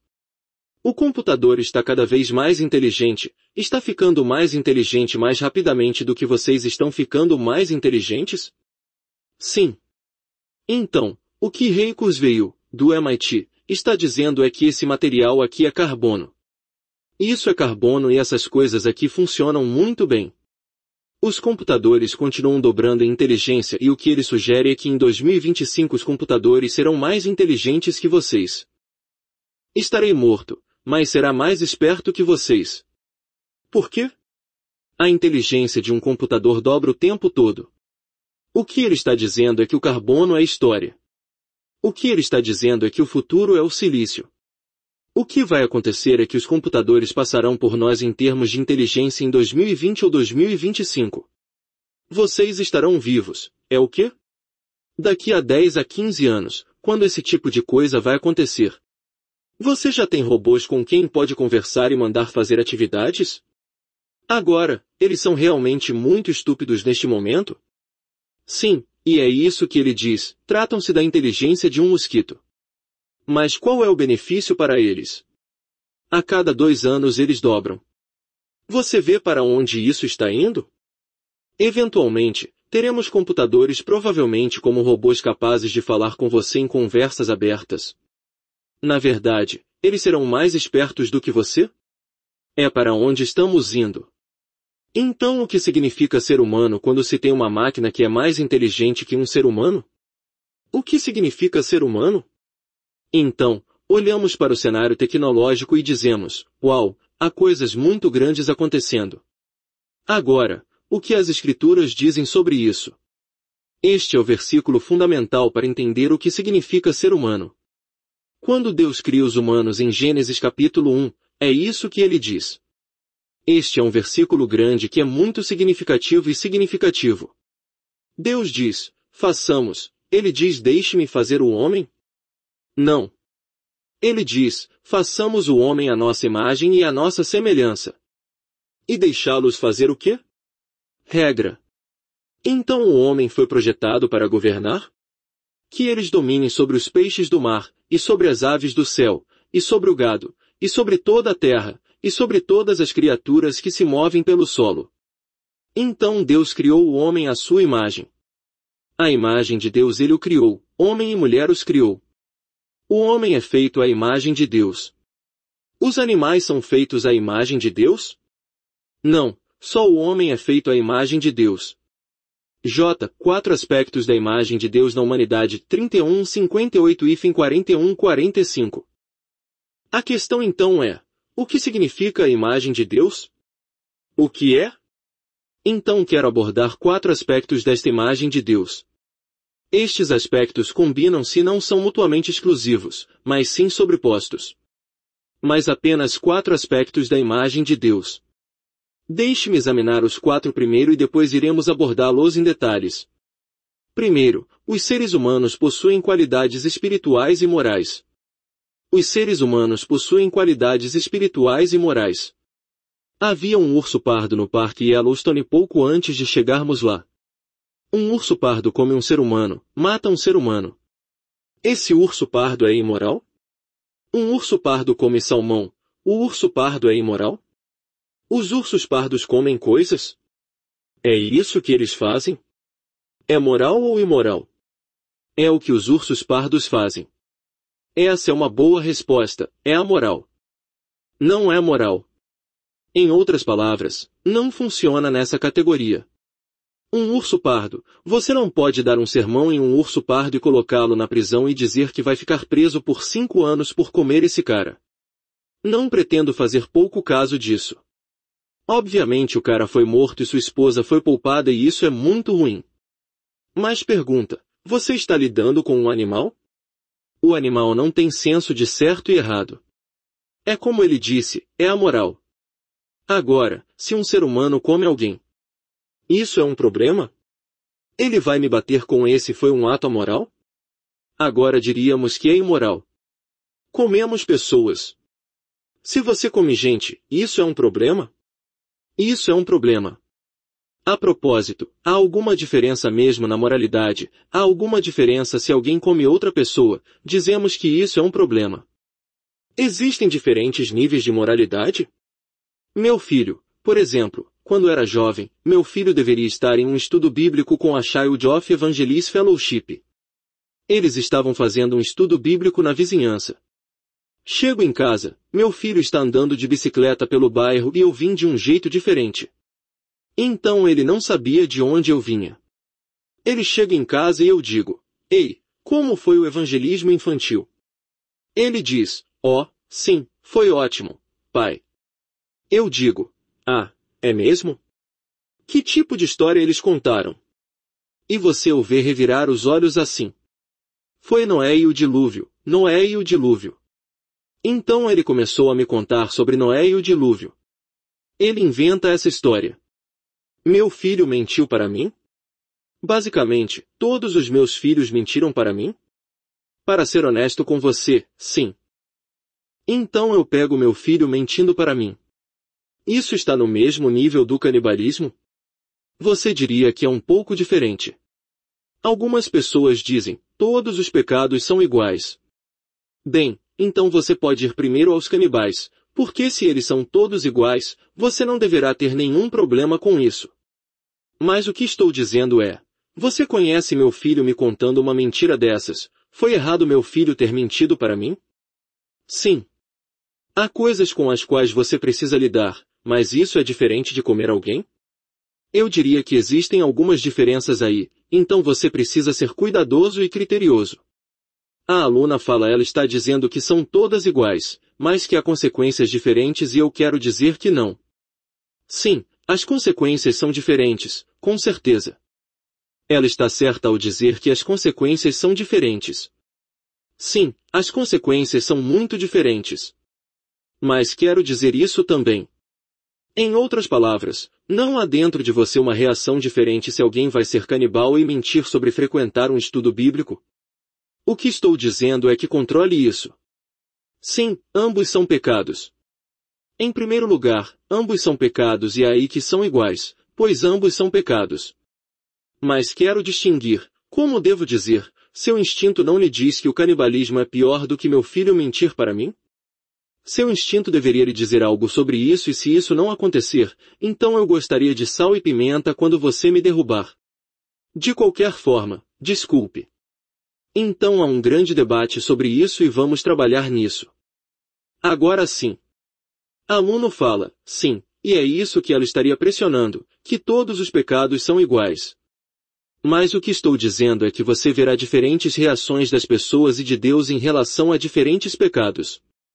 O computador está cada vez mais inteligente, está ficando mais inteligente mais rapidamente do que vocês estão ficando mais inteligentes? Sim. Então, o que Ray Kurzweil, do MIT, está dizendo é que esse material aqui é carbono. Isso é carbono e essas coisas aqui funcionam muito bem. Os computadores continuam dobrando em inteligência e o que ele sugere é que em 2025 os computadores serão mais inteligentes que vocês. Estarei morto, mas será mais esperto que vocês. Por quê? A inteligência de um computador dobra o tempo todo. O que ele está dizendo é que o carbono é história. O que ele está dizendo é que o futuro é o silício. O que vai acontecer é que os computadores passarão por nós em termos de inteligência em 2020 ou 2025. Vocês estarão vivos, é o quê? Daqui a 10 a 15 anos, quando esse tipo de coisa vai acontecer. Você já tem robôs com quem pode conversar e mandar fazer atividades? Agora, eles são realmente muito estúpidos neste momento? Sim, e é isso que ele diz, tratam-se da inteligência de um mosquito. Mas qual é o benefício para eles? A cada 2 anos eles dobram. Você vê para onde isso está indo? Eventualmente, teremos computadores provavelmente como robôs capazes de falar com você em conversas abertas. Na verdade, eles serão mais espertos do que você? É para onde estamos indo. Então o que significa ser humano quando se tem uma máquina que é mais inteligente que um ser humano? O que significa ser humano? Então, olhamos para o cenário tecnológico e dizemos, uau, há coisas muito grandes acontecendo. Agora, o que as Escrituras dizem sobre isso? Este é o versículo fundamental para entender o que significa ser humano. Quando Deus cria os humanos em Gênesis capítulo 1, é isso que ele diz. Este é um versículo grande que é muito significativo e significativo. Deus diz, façamos, ele diz deixe-me fazer o homem? Não. Ele diz, façamos o homem à nossa imagem e à nossa semelhança. E deixá-los fazer o quê? Regra. Então o homem foi projetado para governar? Que eles dominem sobre os peixes do mar, e sobre as aves do céu, e sobre o gado, e sobre toda a terra, e sobre todas as criaturas que se movem pelo solo. Então Deus criou o homem à sua imagem. À imagem de Deus ele o criou, homem e mulher os criou. O homem é feito à imagem de Deus. Os animais são feitos à imagem de Deus? Não, só o homem é feito à imagem de Deus. 4 aspectos da imagem de Deus na humanidade 31-58 e 41-45. A questão então é, o que significa a imagem de Deus? O que é? Então quero abordar 4 aspectos desta imagem de Deus. Estes aspectos combinam-se e não são mutuamente exclusivos, mas sim sobrepostos. Mas apenas 4 aspectos da imagem de Deus. Deixe-me examinar os 4 primeiro e depois iremos abordá-los em detalhes. Primeiro, os seres humanos possuem qualidades espirituais e morais. Os seres humanos possuem qualidades espirituais e morais. Havia um urso pardo no Parque Yellowstone pouco antes de chegarmos lá. Um urso pardo come um ser humano, mata um ser humano. Esse urso pardo é imoral? Um urso pardo come salmão. O urso pardo é imoral? Os ursos pardos comem coisas? É isso que eles fazem? É moral ou imoral? É o que os ursos pardos fazem. Essa é uma boa resposta, é amoral. Não é moral. Em outras palavras, não funciona nessa categoria. Um urso pardo, você não pode dar um sermão em um urso pardo e colocá-lo na prisão e dizer que vai ficar preso por 5 anos por comer esse cara. Não pretendo fazer pouco caso disso. Obviamente o cara foi morto e sua esposa foi poupada e isso é muito ruim. Mas pergunta, você está lidando com um animal? O animal não tem senso de certo e errado. É como ele disse, é amoral. Agora, se um ser humano come alguém, isso é um problema? Ele vai me bater com esse foi um ato amoral? Agora diríamos que é imoral. Comemos pessoas. Se você come gente, isso é um problema? Isso é um problema. A propósito, há alguma diferença mesmo na moralidade? Há alguma diferença se alguém come outra pessoa? Dizemos que isso é um problema. Existem diferentes níveis de moralidade? Meu filho, por exemplo, quando era jovem, meu filho deveria estar em um estudo bíblico com a Child of Evangelist Fellowship. Eles estavam fazendo um estudo bíblico na vizinhança. Chego em casa, meu filho está andando de bicicleta pelo bairro e eu vim de um jeito diferente. Então ele não sabia de onde eu vinha. Ele chega em casa e eu digo, ei, como foi o evangelismo infantil? Ele diz, sim, foi ótimo, pai. Eu digo, é mesmo? Que tipo de história eles contaram? E você o vê revirar os olhos assim. Foi Noé e o dilúvio, Noé e o dilúvio. Então ele começou a me contar sobre Noé e o dilúvio. Ele inventa essa história. Meu filho mentiu para mim? Basicamente, todos os meus filhos mentiram para mim? Para ser honesto com você, sim. Então eu pego meu filho mentindo para mim. Isso está no mesmo nível do canibalismo? Você diria que é um pouco diferente. Algumas pessoas dizem, todos os pecados são iguais. Bem, então você pode ir primeiro aos canibais, porque se eles são todos iguais, você não deverá ter nenhum problema com isso. Mas o que estou dizendo é, você conhece meu filho me contando uma mentira dessas, foi errado meu filho ter mentido para mim? Sim. Há coisas com as quais você precisa lidar, mas isso é diferente de comer alguém? Eu diria que existem algumas diferenças aí, então você precisa ser cuidadoso e criterioso. A aluna fala ela está dizendo que são todas iguais, mas que há consequências diferentes e eu quero dizer que não. Sim, as consequências são diferentes, com certeza. Ela está certa ao dizer que as consequências são diferentes. Sim, as consequências são muito diferentes. Mas quero dizer isso também. Em outras palavras, não há dentro de você uma reação diferente se alguém vai ser canibal e mentir sobre frequentar um estudo bíblico? O que estou dizendo é que controle isso. Sim, ambos são pecados. Em primeiro lugar, ambos são pecados e é aí que são iguais, pois ambos são pecados. Mas quero distinguir, como devo dizer, seu instinto não lhe diz que o canibalismo é pior do que meu filho mentir para mim? Seu instinto deveria lhe dizer algo sobre isso e se isso não acontecer, então eu gostaria de sal e pimenta quando você me derrubar. De qualquer forma, desculpe. Então há um grande debate sobre isso e vamos trabalhar nisso. Agora sim. Aluno fala, sim, e é isso que ela estaria pressionando, que todos os pecados são iguais. Mas o que estou dizendo é que você verá diferentes reações das pessoas e de Deus em relação a diferentes pecados.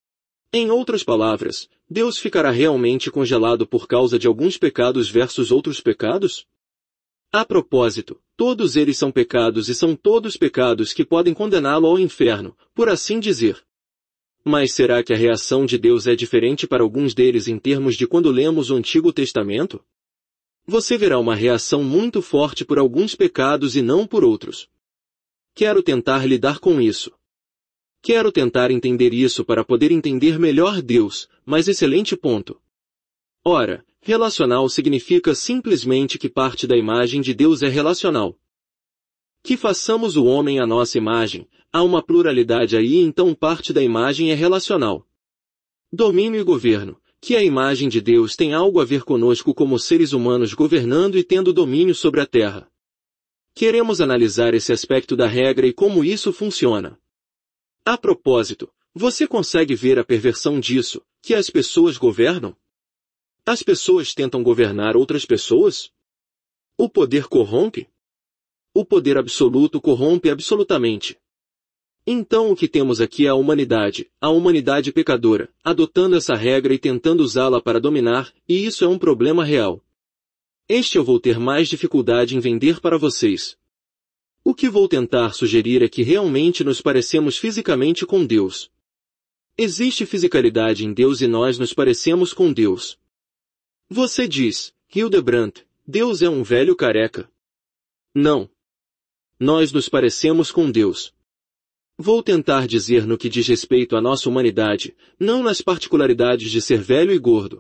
Em outras palavras, Deus ficará realmente congelado por causa de alguns pecados versus outros pecados? A propósito, todos eles são pecados e são todos pecados que podem condená-lo ao inferno, por assim dizer. Mas será que a reação de Deus é diferente para alguns deles em termos de quando lemos o Antigo Testamento? Você verá uma reação muito forte por alguns pecados e não por outros. Quero tentar lidar com isso. Quero tentar entender isso para poder entender melhor Deus, mas excelente ponto. Ora, relacional significa simplesmente que parte da imagem de Deus é relacional. Que façamos o homem à nossa imagem, há uma pluralidade aí, então parte da imagem é relacional. Domínio e governo, que a imagem de Deus tem algo a ver conosco como seres humanos governando e tendo domínio sobre a terra. Queremos analisar esse aspecto da regra e como isso funciona. A propósito, você consegue ver a perversão disso, que as pessoas governam? As pessoas tentam governar outras pessoas? O poder corrompe? O poder absoluto corrompe absolutamente. Então o que temos aqui é a humanidade pecadora, adotando essa regra e tentando usá-la para dominar, e isso é um problema real. Este eu vou ter mais dificuldade em vender para vocês. O que vou tentar sugerir é que realmente nos parecemos fisicamente com Deus. Existe fisicalidade em Deus e nós nos parecemos com Deus. Você diz, Hildebrandt, Deus é um velho careca. Não. Nós nos parecemos com Deus. Vou tentar dizer no que diz respeito à nossa humanidade, não nas particularidades de ser velho e gordo.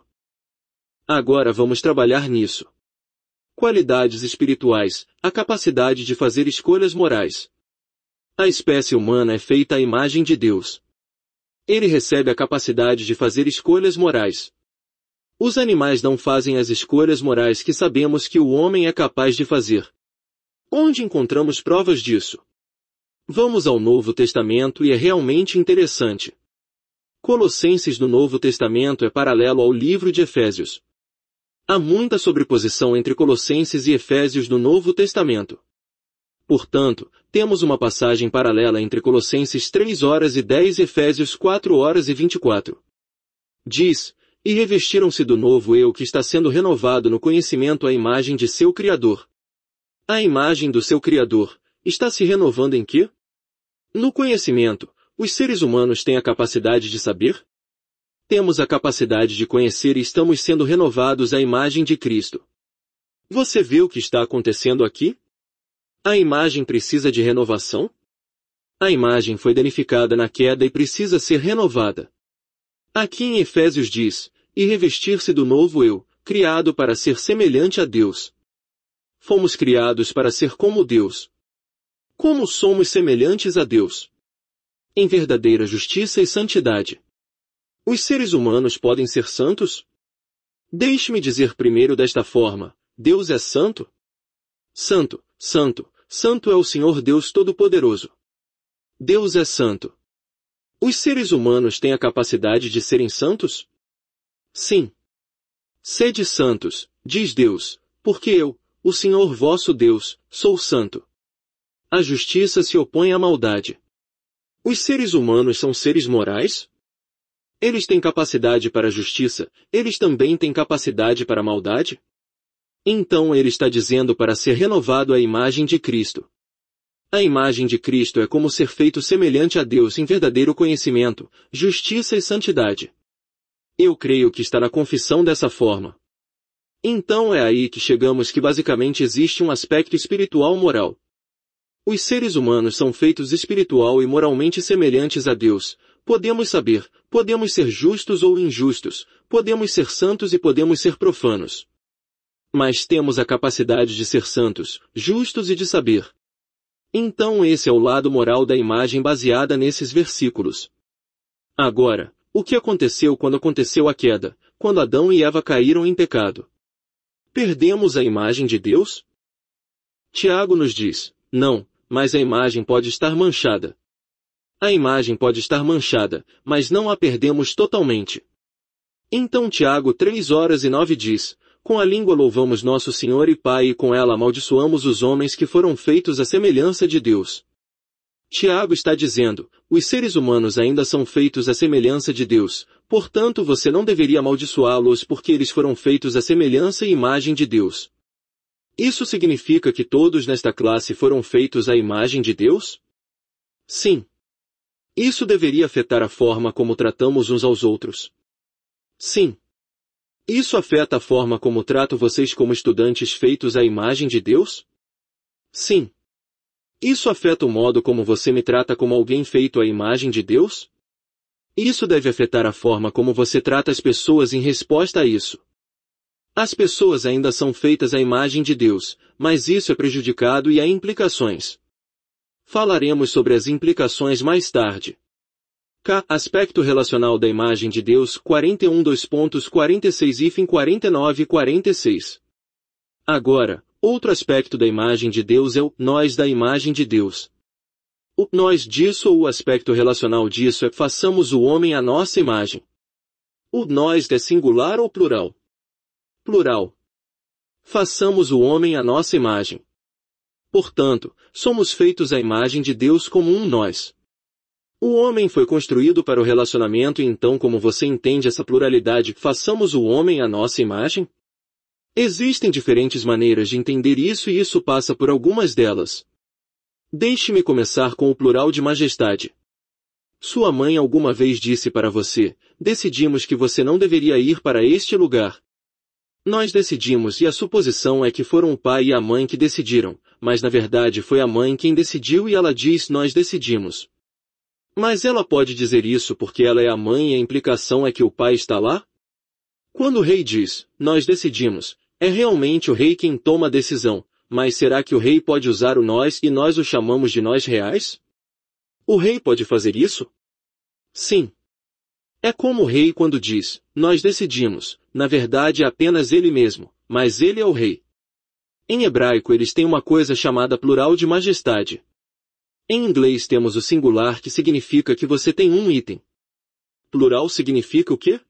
Agora vamos trabalhar nisso. Qualidades espirituais, a capacidade de fazer escolhas morais. A espécie humana é feita à imagem de Deus. Ele recebe a capacidade de fazer escolhas morais. Os animais não fazem as escolhas morais que sabemos que o homem é capaz de fazer. Onde encontramos provas disso? Vamos ao Novo Testamento e é realmente interessante. Colossenses no Novo Testamento é paralelo ao livro de Efésios. Há muita sobreposição entre Colossenses e Efésios no Novo Testamento. Portanto, temos uma passagem paralela entre Colossenses 3:10 e Efésios 4:24. Diz, e revestiram-se do novo eu que está sendo renovado no conhecimento à imagem de seu Criador. A imagem do seu Criador está se renovando em quê? No conhecimento, os seres humanos têm a capacidade de saber? Temos a capacidade de conhecer e estamos sendo renovados à imagem de Cristo. Você vê o que está acontecendo aqui? A imagem precisa de renovação? A imagem foi danificada na queda e precisa ser renovada. Aqui em Efésios diz, e revestir-se do novo eu, criado para ser semelhante a Deus. Fomos criados para ser como Deus. Como somos semelhantes a Deus? Em verdadeira justiça e santidade. Os seres humanos podem ser santos? Deixe-me dizer primeiro desta forma, Deus é santo? Santo, santo, santo é o Senhor Deus Todo-Poderoso. Deus é santo. Os seres humanos têm a capacidade de serem santos? Sim. Sede santos, diz Deus, porque eu, o Senhor vosso Deus, sou santo. A justiça se opõe à maldade. Os seres humanos são seres morais? Eles têm capacidade para a justiça, eles também têm capacidade para a maldade? Então ele está dizendo para ser renovado à imagem de Cristo. A imagem de Cristo é como ser feito semelhante a Deus em verdadeiro conhecimento, justiça e santidade. Eu creio que está na confissão dessa forma. Então é aí que chegamos que basicamente existe um aspecto espiritual moral. Os seres humanos são feitos espiritual e moralmente semelhantes a Deus. Podemos saber, podemos ser justos ou injustos, podemos ser santos e podemos ser profanos. Mas temos a capacidade de ser santos, justos e de saber. Então esse é o lado moral da imagem baseada nesses versículos. Agora, o que aconteceu quando aconteceu a queda, quando Adão e Eva caíram em pecado? Perdemos a imagem de Deus? Tiago nos diz, não, mas a imagem pode estar manchada. A imagem pode estar manchada, mas não a perdemos totalmente. Então Tiago 3:9 diz, com a língua louvamos nosso Senhor e Pai e com ela amaldiçoamos os homens que foram feitos à semelhança de Deus. Tiago está dizendo, os seres humanos ainda são feitos à semelhança de Deus, portanto você não deveria amaldiçoá-los porque eles foram feitos à semelhança e imagem de Deus. Isso significa que todos nesta classe foram feitos à imagem de Deus? Sim. Isso deveria afetar a forma como tratamos uns aos outros. Sim. Isso afeta a forma como trato vocês como estudantes feitos à imagem de Deus? Sim. Isso afeta o modo como você me trata como alguém feito à imagem de Deus? Isso deve afetar a forma como você trata as pessoas em resposta a isso. As pessoas ainda são feitas à imagem de Deus, mas isso é prejudicado e há implicações. Falaremos sobre as implicações mais tarde. K. Aspecto relacional da imagem de Deus 41.46 e 46. Agora, outro aspecto da imagem de Deus é o nós da imagem de Deus. O nós disso ou o aspecto relacional disso é façamos o homem à nossa imagem. O nós é singular ou plural? Plural. Façamos o homem à nossa imagem. Portanto, somos feitos à imagem de Deus como um nós. O homem foi construído para o relacionamento e então como você entende essa pluralidade, façamos o homem à nossa imagem? Existem diferentes maneiras de entender isso e isso passa por algumas delas. Deixe-me começar com o plural de majestade. Sua mãe alguma vez disse para você, decidimos que você não deveria ir para este lugar. Nós decidimos e a suposição é que foram o pai e a mãe que decidiram, mas na verdade foi a mãe quem decidiu e ela diz nós decidimos. Mas ela pode dizer isso porque ela é a mãe e a implicação é que o pai está lá? Quando o rei diz, nós decidimos, é realmente o rei quem toma a decisão, mas será que o rei pode usar o nós e nós o chamamos de nós reais? O rei pode fazer isso? Sim. É como o rei quando diz, nós decidimos, na verdade é apenas ele mesmo, mas ele é o rei. Em hebraico eles têm uma coisa chamada plural de majestade. Em inglês temos o singular que significa que você tem um item. Plural significa o quê?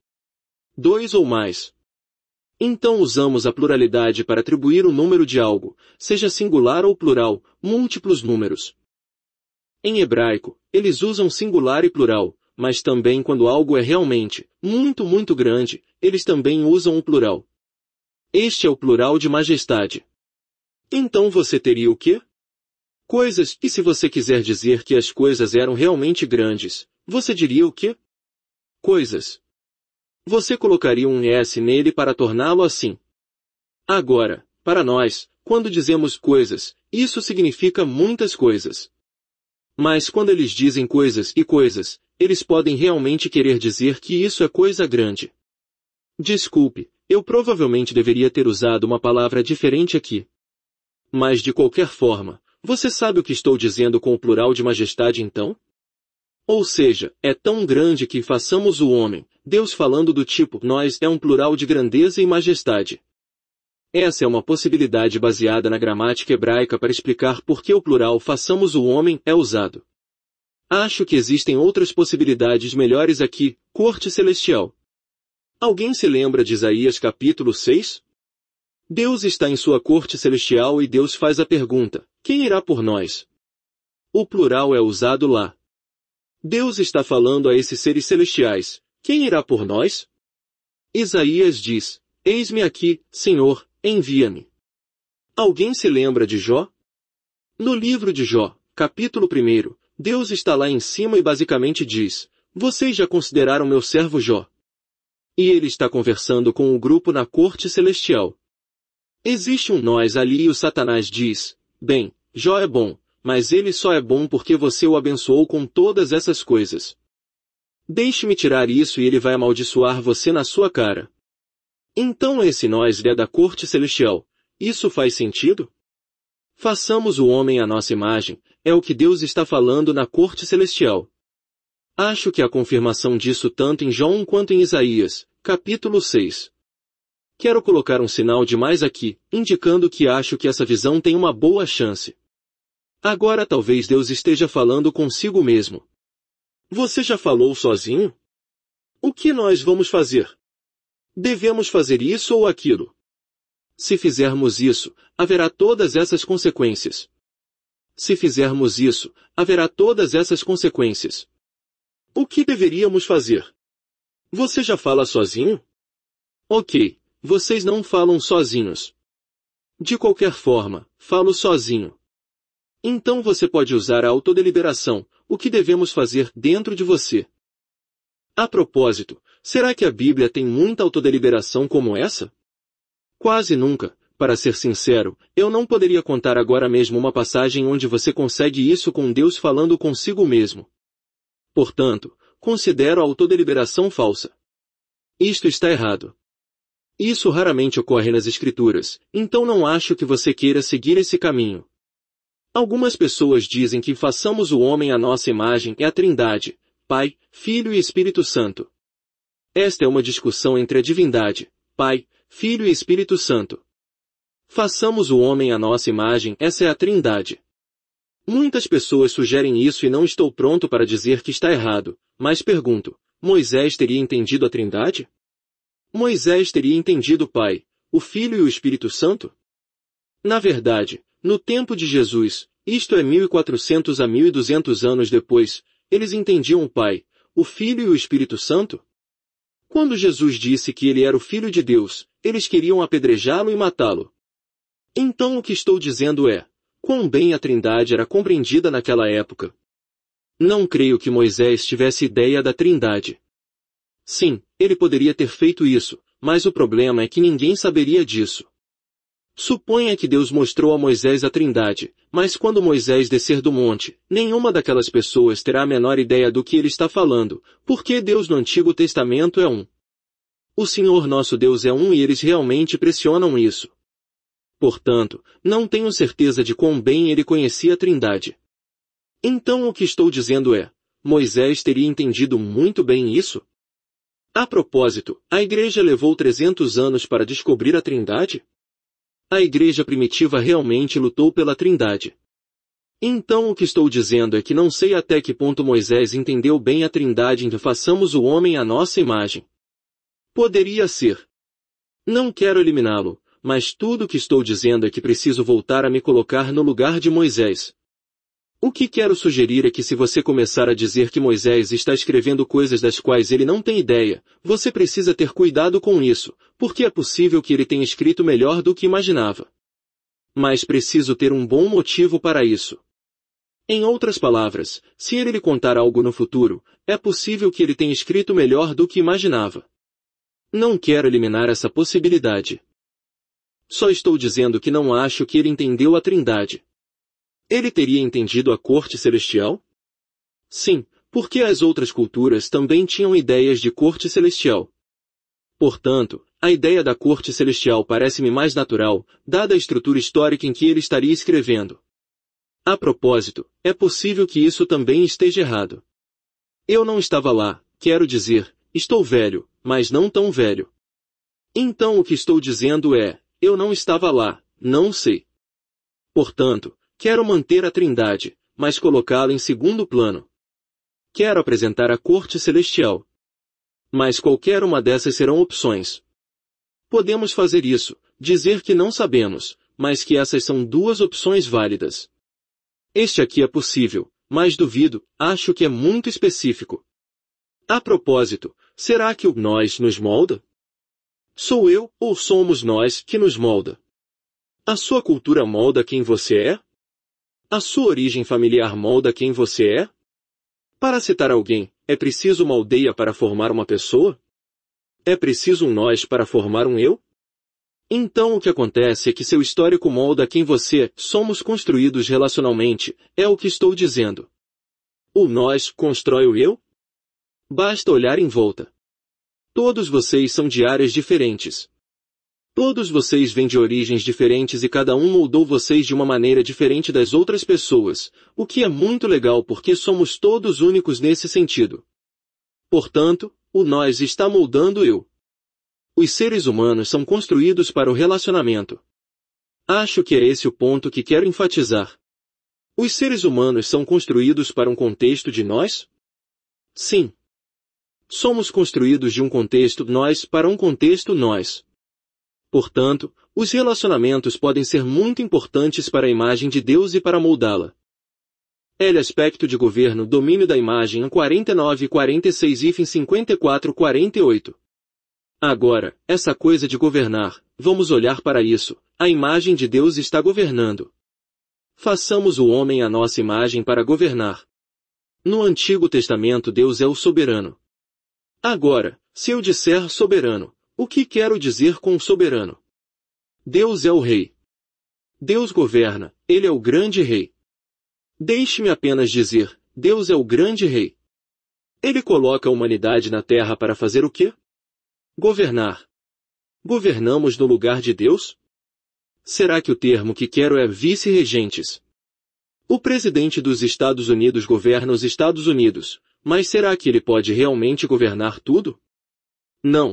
2 ou mais. Então usamos a pluralidade para atribuir o número de algo, seja singular ou plural, múltiplos números. Em hebraico, eles usam singular e plural, mas também quando algo é realmente, muito grande, eles também usam o plural. Este é o plural de majestade. Então você teria o quê? Coisas, e se você quiser dizer que as coisas eram realmente grandes, você diria o quê? Coisas. Você colocaria um S nele para torná-lo assim. Agora, para nós, quando dizemos coisas, isso significa muitas coisas. Mas quando eles dizem coisas e coisas, eles podem realmente querer dizer que isso é coisa grande. Desculpe, eu provavelmente deveria ter usado uma palavra diferente aqui. Mas de qualquer forma, você sabe o que estou dizendo com o plural de majestade então? Ou seja, é tão grande que façamos o homem, Deus falando do tipo nós é um plural de grandeza e majestade. Essa é uma possibilidade baseada na gramática hebraica para explicar por que o plural façamos o homem é usado. Acho que existem outras possibilidades melhores aqui, corte celestial. Alguém se lembra de Isaías capítulo 6? Deus está em sua corte celestial e Deus faz a pergunta, quem irá por nós? O plural é usado lá. Deus está falando a esses seres celestiais, quem irá por nós? Isaías diz, eis-me aqui, Senhor, envia-me. Alguém se lembra de Jó? No livro de Jó, capítulo 1, Deus está lá em cima e basicamente diz, vocês já consideraram meu servo Jó? E ele está conversando com o grupo na corte celestial. Existe um nós ali e o Satanás diz, bem, Jó é bom, mas ele só é bom porque você o abençoou com todas essas coisas. Deixe-me tirar isso e ele vai amaldiçoar você na sua cara. Então esse nós é da corte celestial. Isso faz sentido? Façamos o homem à nossa imagem, é o que Deus está falando na corte celestial. Acho que há confirmação disso tanto em João quanto em Isaías, capítulo 6. Quero colocar um sinal de mais aqui, indicando que acho que essa visão tem uma boa chance. Agora talvez Deus esteja falando consigo mesmo. Você já falou sozinho? O que nós vamos fazer? Devemos fazer isso ou aquilo? Se fizermos isso, haverá todas essas consequências. Se fizermos isso, haverá todas essas consequências. O que deveríamos fazer? Você já fala sozinho? Ok, vocês não falam sozinhos. De qualquer forma, falo sozinho. Então você pode usar a autodeliberação, o que devemos fazer dentro de você. A propósito, será que a Bíblia tem muita autodeliberação como essa? Quase nunca. Para ser sincero, eu não poderia contar agora mesmo uma passagem onde você consegue isso com Deus falando consigo mesmo. Portanto, considero a autodeliberação falsa. Isto está errado. Isso raramente ocorre nas Escrituras, então não acho que você queira seguir esse caminho. Algumas pessoas dizem que façamos o homem à nossa imagem e a Trindade, Pai, Filho e Espírito Santo. Esta é uma discussão entre a divindade, Pai, Filho e Espírito Santo. Façamos o homem à nossa imagem, essa é a Trindade. Muitas pessoas sugerem isso e não estou pronto para dizer que está errado, mas pergunto, Moisés teria entendido a Trindade? Moisés teria entendido o Pai, o Filho e o Espírito Santo? Na verdade, no tempo de Jesus, isto é 1400 a 1200 anos depois, eles entendiam o Pai, o Filho e o Espírito Santo? Quando Jesus disse que ele era o Filho de Deus, eles queriam apedrejá-lo e matá-lo. Então o que estou dizendo é, quão bem a Trindade era compreendida naquela época. Não creio que Moisés tivesse ideia da Trindade. Sim, ele poderia ter feito isso, mas o problema é que ninguém saberia disso. Suponha que Deus mostrou a Moisés a Trindade, mas quando Moisés descer do monte, nenhuma daquelas pessoas terá a menor ideia do que ele está falando, porque Deus no Antigo Testamento é um. O Senhor nosso Deus é um e eles realmente pressionam isso. Portanto, não tenho certeza de quão bem ele conhecia a Trindade. Então o que estou dizendo é, Moisés teria entendido muito bem isso? A propósito, a igreja levou 300 anos para descobrir a Trindade? A igreja primitiva realmente lutou pela Trindade. Então o que estou dizendo é que não sei até que ponto Moisés entendeu bem a Trindade em que façamos o homem à nossa imagem. Poderia ser. Não quero eliminá-lo, mas tudo o que estou dizendo é que preciso voltar a me colocar no lugar de Moisés. O que quero sugerir é que se você começar a dizer que Moisés está escrevendo coisas das quais ele não tem ideia, você precisa ter cuidado com isso, porque é possível que ele tenha escrito melhor do que imaginava. Mas preciso ter um bom motivo para isso. Em outras palavras, se ele lhe contar algo no futuro, é possível que ele tenha escrito melhor do que imaginava. Não quero eliminar essa possibilidade. Só estou dizendo que não acho que ele entendeu a Trindade. Ele teria entendido a corte celestial? Sim, porque as outras culturas também tinham ideias de corte celestial. Portanto, a ideia da corte celestial parece-me mais natural, dada a estrutura histórica em que ele estaria escrevendo. A propósito, é possível que isso também esteja errado. Eu não estava lá, quero dizer, estou velho, mas não tão velho. Então o que estou dizendo é, eu não estava lá, não sei. Portanto, quero manter a Trindade, mas colocá-la em segundo plano. Quero apresentar a corte celestial. Mas qualquer uma dessas serão opções. Podemos fazer isso, dizer que não sabemos, mas que essas são duas opções válidas. Este aqui é possível, mas duvido, acho que é muito específico. A propósito, será que o nós nos molda? Sou eu, ou somos nós que nos molda? A sua cultura molda quem você é? A sua origem familiar molda quem você é? Para citar alguém, é preciso uma aldeia para formar uma pessoa? É preciso um nós para formar um eu? Então o que acontece é que seu histórico molda quem você, somos construídos relacionalmente, é o que estou dizendo. O nós constrói o eu? Basta olhar em volta. Todos vocês são de áreas diferentes. Todos vocês vêm de origens diferentes e cada um moldou vocês de uma maneira diferente das outras pessoas, o que é muito legal porque somos todos únicos nesse sentido. Portanto, o nós está moldando o eu. Os seres humanos são construídos para o relacionamento. Acho que é esse o ponto que quero enfatizar. Os seres humanos são construídos para um contexto de nós? Sim. Somos construídos de um contexto nós para um contexto nós. Portanto, os relacionamentos podem ser muito importantes para a imagem de Deus e para moldá-la. L aspecto de governo domínio da imagem em 49 e 46 hífen 54 48. Agora, essa coisa de governar, vamos olhar para isso, a imagem de Deus está governando. Façamos o homem à nossa imagem para governar. No Antigo Testamento Deus é o soberano. Agora, se eu disser soberano, o que quero dizer com soberano? Deus é o rei. Deus governa, ele é o grande rei. Deixe-me apenas dizer, Deus é o grande rei. Ele coloca a humanidade na terra para fazer o quê? Governar. Governamos no lugar de Deus? Será que o termo que quero é vice-regentes? O presidente dos Estados Unidos governa os Estados Unidos, mas será que ele pode realmente governar tudo? Não.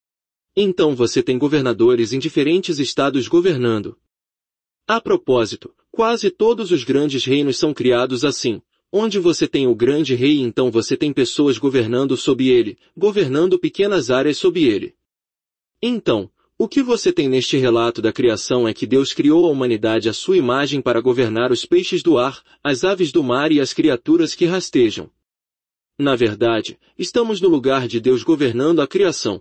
Então você tem governadores em diferentes estados governando. A propósito, quase todos os grandes reinos são criados assim, onde você tem o grande rei e então você tem pessoas governando sob ele, governando pequenas áreas sob ele. Então, o que você tem neste relato da criação é que Deus criou a humanidade à sua imagem para governar os peixes do ar, as aves do mar e as criaturas que rastejam. Na verdade, estamos no lugar de Deus governando a criação.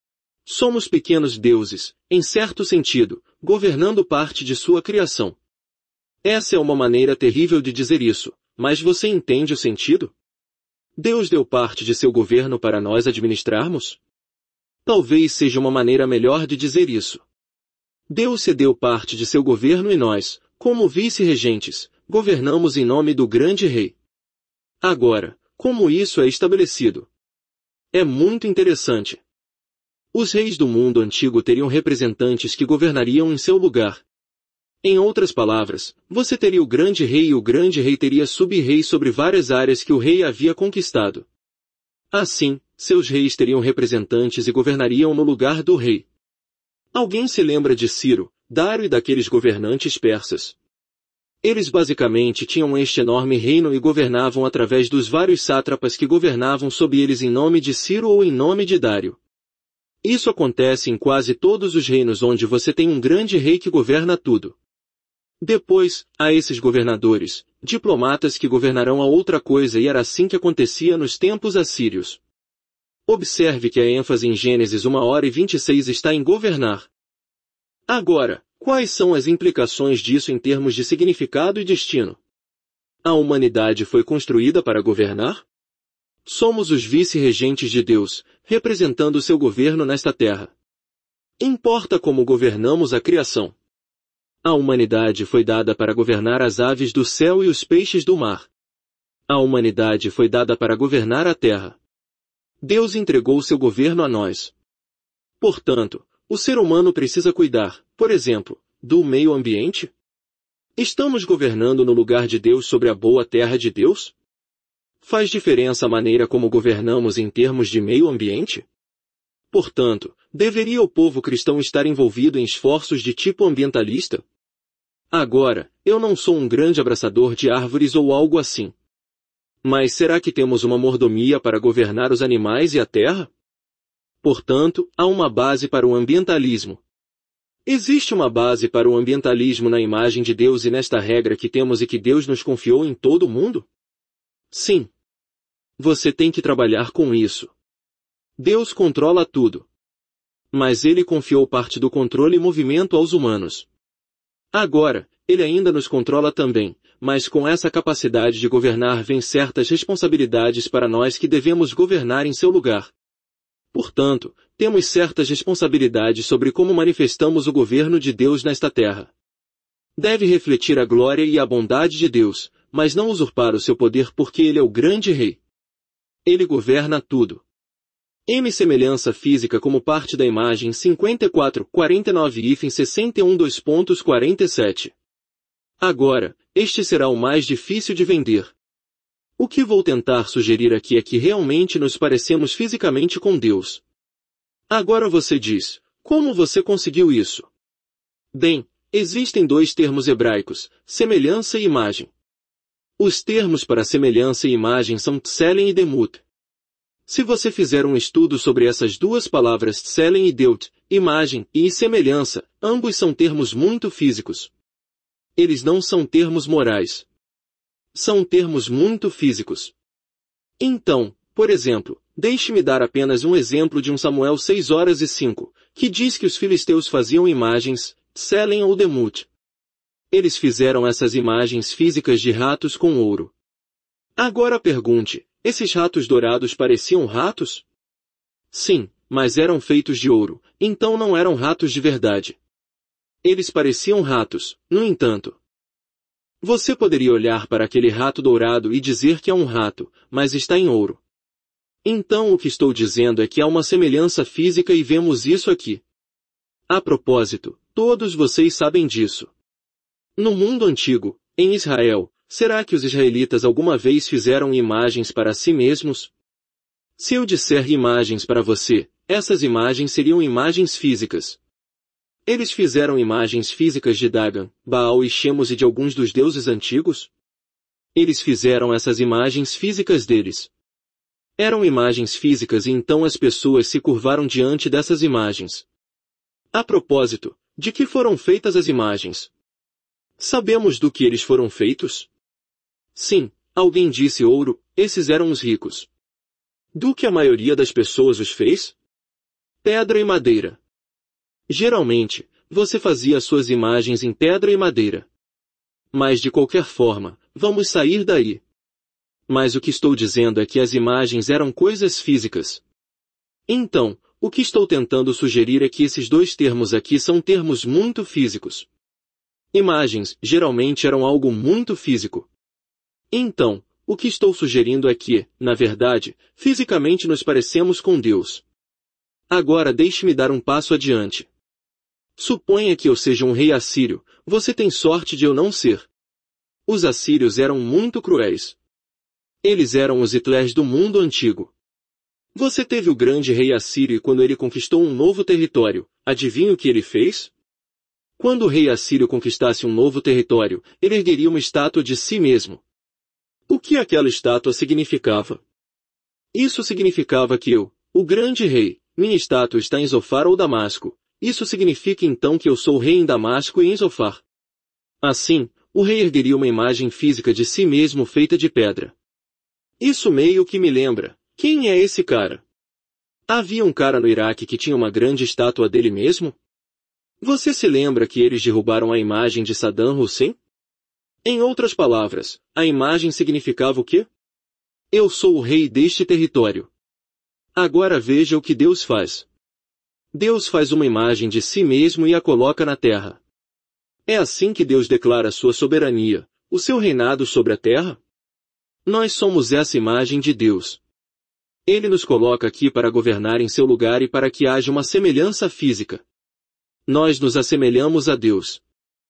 Somos pequenos deuses, em certo sentido, governando parte de sua criação. Essa é uma maneira terrível de dizer isso, mas você entende o sentido? Deus deu parte de seu governo para nós administrarmos? Talvez seja uma maneira melhor de dizer isso. Deus cedeu parte de seu governo e nós, como vice-regentes, governamos em nome do grande rei. Agora, como isso é estabelecido? É muito interessante. Os reis do mundo antigo teriam representantes que governariam em seu lugar. Em outras palavras, você teria o grande rei e o grande rei teria sub-reis sobre várias áreas que o rei havia conquistado. Assim, seus reis teriam representantes e governariam no lugar do rei. Alguém se lembra de Ciro, Dário e daqueles governantes persas? Eles basicamente tinham este enorme reino e governavam através dos vários sátrapas que governavam sob eles em nome de Ciro ou em nome de Dário. Isso acontece em quase todos os reinos onde você tem um grande rei que governa tudo. Depois, há esses governadores, diplomatas que governarão a outra coisa e era assim que acontecia nos tempos assírios. Observe que a ênfase em Gênesis 1:26 está em governar. Agora, quais são as implicações disso em termos de significado e destino? A humanidade foi construída para governar? Somos os vice-regentes de Deus, representando seu governo nesta terra. Importa como governamos a criação. A humanidade foi dada para governar as aves do céu e os peixes do mar. A humanidade foi dada para governar a terra. Deus entregou seu governo a nós. Portanto, o ser humano precisa cuidar, por exemplo, do meio ambiente? Estamos governando no lugar de Deus sobre a boa terra de Deus? Faz diferença a maneira como governamos em termos de meio ambiente? Portanto, deveria o povo cristão estar envolvido em esforços de tipo ambientalista? Agora, eu não sou um grande abraçador de árvores ou algo assim. Mas será que temos uma mordomia para governar os animais e a terra? Portanto, há uma base para o ambientalismo. Existe uma base para o ambientalismo na imagem de Deus e nesta regra que temos e que Deus nos confiou em todo o mundo? Sim. Você tem que trabalhar com isso. Deus controla tudo. Mas ele confiou parte do controle e movimento aos humanos. Agora, ele ainda nos controla também, mas com essa capacidade de governar vem certas responsabilidades para nós que devemos governar em seu lugar. Portanto, temos certas responsabilidades sobre como manifestamos o governo de Deus nesta terra. Deve refletir a glória e a bondade de Deus, mas não usurpar o seu poder porque ele é o grande rei. Ele governa tudo. M semelhança física como parte da imagem 54:49-61:2.47. Agora, este será o mais difícil de vender. O que vou tentar sugerir aqui é que realmente nos parecemos fisicamente com Deus. Agora você diz, como você conseguiu isso? Bem, existem dois termos hebraicos, semelhança e imagem. Os termos para semelhança e imagem são tselem e demut. Se você fizer um estudo sobre essas duas palavras tselem e deut, imagem e semelhança, ambos são termos muito físicos. Eles não são termos morais. São termos muito físicos. Então, por exemplo, deixe-me dar apenas um exemplo de 1 Samuel 6:5, que diz que os filisteus faziam imagens, Selem ou Demut. Eles fizeram essas imagens físicas de ratos com ouro. Agora pergunte, esses ratos dourados pareciam ratos? Sim, mas eram feitos de ouro, então não eram ratos de verdade. Eles pareciam ratos, no entanto. Você poderia olhar para aquele rato dourado e dizer que é um rato, mas está em ouro. Então o que estou dizendo é que há uma semelhança física e vemos isso aqui. A propósito, todos vocês sabem disso. No mundo antigo, em Israel, será que os israelitas alguma vez fizeram imagens para si mesmos? Se eu disser imagens para você, essas imagens seriam imagens físicas. Eles fizeram imagens físicas de Dagon, Baal e Chemos e de alguns dos deuses antigos? Eles fizeram essas imagens físicas deles. Eram imagens físicas e então as pessoas se curvaram diante dessas imagens. A propósito, de que foram feitas as imagens? Sabemos do que eles foram feitos? Sim, alguém disse ouro, esses eram os ricos. Do que a maioria das pessoas os fez? Pedra e madeira. Geralmente, você fazia suas imagens em pedra e madeira. Mas de qualquer forma, vamos sair daí. Mas o que estou dizendo é que as imagens eram coisas físicas. Então, o que estou tentando sugerir é que esses dois termos aqui são termos muito físicos. Imagens, geralmente eram algo muito físico. Então, o que estou sugerindo é que, na verdade, fisicamente nos parecemos com Deus. Agora deixe-me dar um passo adiante. Suponha que eu seja um rei assírio, você tem sorte de eu não ser. Os assírios eram muito cruéis. Eles eram os Hitlers do mundo antigo. Você teve o grande rei assírio e quando ele conquistou um novo território, adivinha o que ele fez? Quando o rei assírio conquistasse um novo território, ele ergueria uma estátua de si mesmo. O que aquela estátua significava? Isso significava que eu, o grande rei, minha estátua está em Zofar ou Damasco. Isso significa então que eu sou rei em Damasco e em Zofar. Assim, o rei ergueria uma imagem física de si mesmo feita de pedra. Isso meio que me lembra. Quem é esse cara? Havia um cara no Iraque que tinha uma grande estátua dele mesmo? Você se lembra que eles derrubaram a imagem de Saddam Hussein? Em outras palavras, a imagem significava o quê? Eu sou o rei deste território. Agora veja o que Deus faz. Deus faz uma imagem de si mesmo e a coloca na terra. É assim que Deus declara sua soberania, o seu reinado sobre a terra? Nós somos essa imagem de Deus. Ele nos coloca aqui para governar em seu lugar e para que haja uma semelhança física. Nós nos assemelhamos a Deus.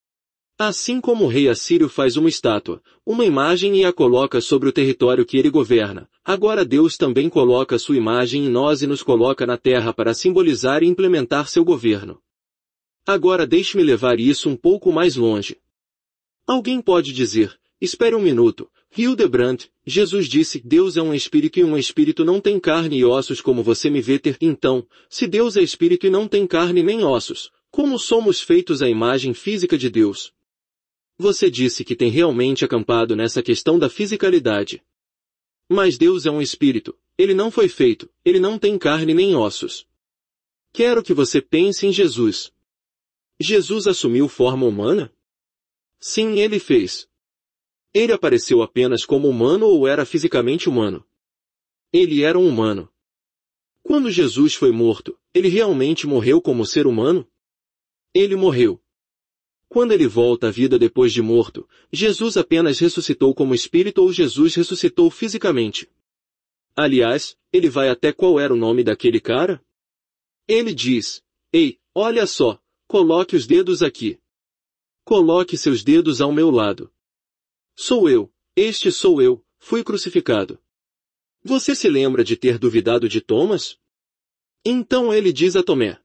Assim como o rei assírio faz uma estátua, uma imagem e a coloca sobre o território que ele governa, agora Deus também coloca sua imagem em nós e nos coloca na terra para simbolizar e implementar seu governo. Agora deixe-me levar isso um pouco mais longe. Alguém pode dizer, espere um minuto, Hildebrandt, Jesus disse, Deus é um espírito e um espírito não tem carne e ossos como você me vê ter. Então, se Deus é espírito e não tem carne nem ossos, como somos feitos à imagem física de Deus? Você disse que tem realmente acampado nessa questão da fisicalidade. Mas Deus é um espírito, ele não foi feito, ele não tem carne nem ossos. Quero que você pense em Jesus. Jesus assumiu forma humana? Sim, ele fez. Ele apareceu apenas como humano ou era fisicamente humano? Ele era um humano. Quando Jesus foi morto, ele realmente morreu como ser humano? Ele morreu. Quando ele volta à vida depois de morto, Jesus apenas ressuscitou como espírito ou Jesus ressuscitou fisicamente? Aliás, ele vai até qual era o nome daquele cara? Ele diz, ei, olha só, coloque os dedos aqui. Coloque seus dedos ao meu lado. Sou eu, este sou eu, fui crucificado. Você se lembra de ter duvidado de Thomas? Então ele diz a Tomé.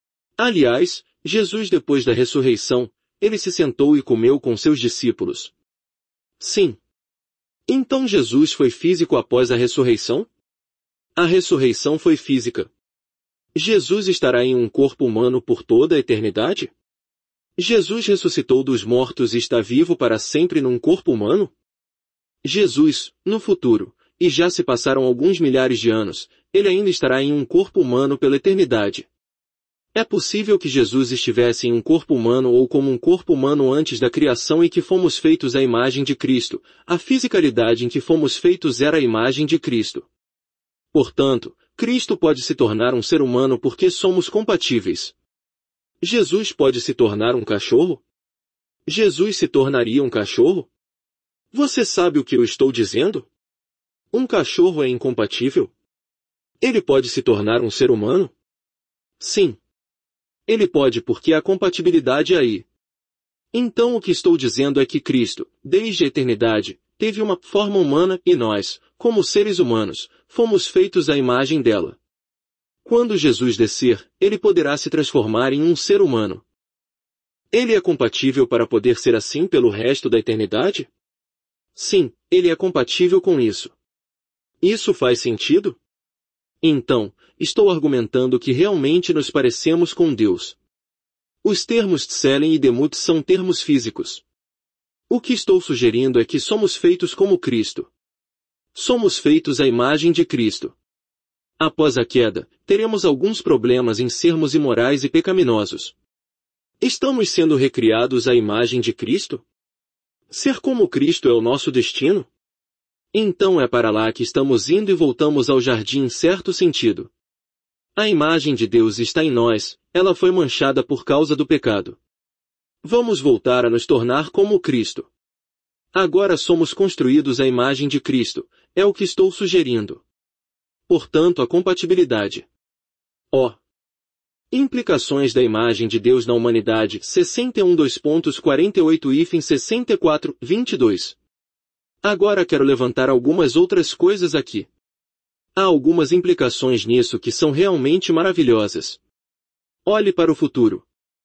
Aliás, Jesus depois da ressurreição, ele se sentou e comeu com seus discípulos. Sim. Então Jesus foi físico após a ressurreição? A ressurreição foi física. Jesus estará em um corpo humano por toda a eternidade? Jesus ressuscitou dos mortos e está vivo para sempre num corpo humano? Jesus, no futuro, e já se passaram alguns milhares de anos, ele ainda estará em um corpo humano pela eternidade. É possível que Jesus estivesse em um corpo humano ou como um corpo humano antes da criação e que fomos feitos à imagem de Cristo. A fisicalidade em que fomos feitos era a imagem de Cristo. Portanto, Cristo pode se tornar um ser humano porque somos compatíveis. Jesus pode se tornar um cachorro? Jesus se tornaria um cachorro? Você sabe o que eu estou dizendo? Um cachorro é incompatível? Ele pode se tornar um ser humano? Sim. Ele pode porque há compatibilidade aí. Então o que estou dizendo é que Cristo, desde a eternidade, teve uma forma humana e nós, como seres humanos, fomos feitos à imagem dela. Quando Jesus descer, ele poderá se transformar em um ser humano. Ele é compatível para poder ser assim pelo resto da eternidade? Sim, ele é compatível com isso. Isso faz sentido? Então, estou argumentando que realmente nos parecemos com Deus. Os termos tselen e demut são termos físicos. O que estou sugerindo é que somos feitos como Cristo. Somos feitos à imagem de Cristo. Após a queda, teremos alguns problemas em sermos imorais e pecaminosos. Estamos sendo recriados à imagem de Cristo? Ser como Cristo é o nosso destino? Então é para lá que estamos indo e voltamos ao jardim em certo sentido. A imagem de Deus está em nós, ela foi manchada por causa do pecado. Vamos voltar a nos tornar como Cristo. Agora somos construídos à imagem de Cristo, é o que estou sugerindo. Portanto, a compatibilidade. Implicações da imagem de Deus na humanidade, 61:48-64:22. Agora quero levantar algumas outras coisas aqui. Há algumas implicações nisso que são realmente maravilhosas. Olhe para o futuro.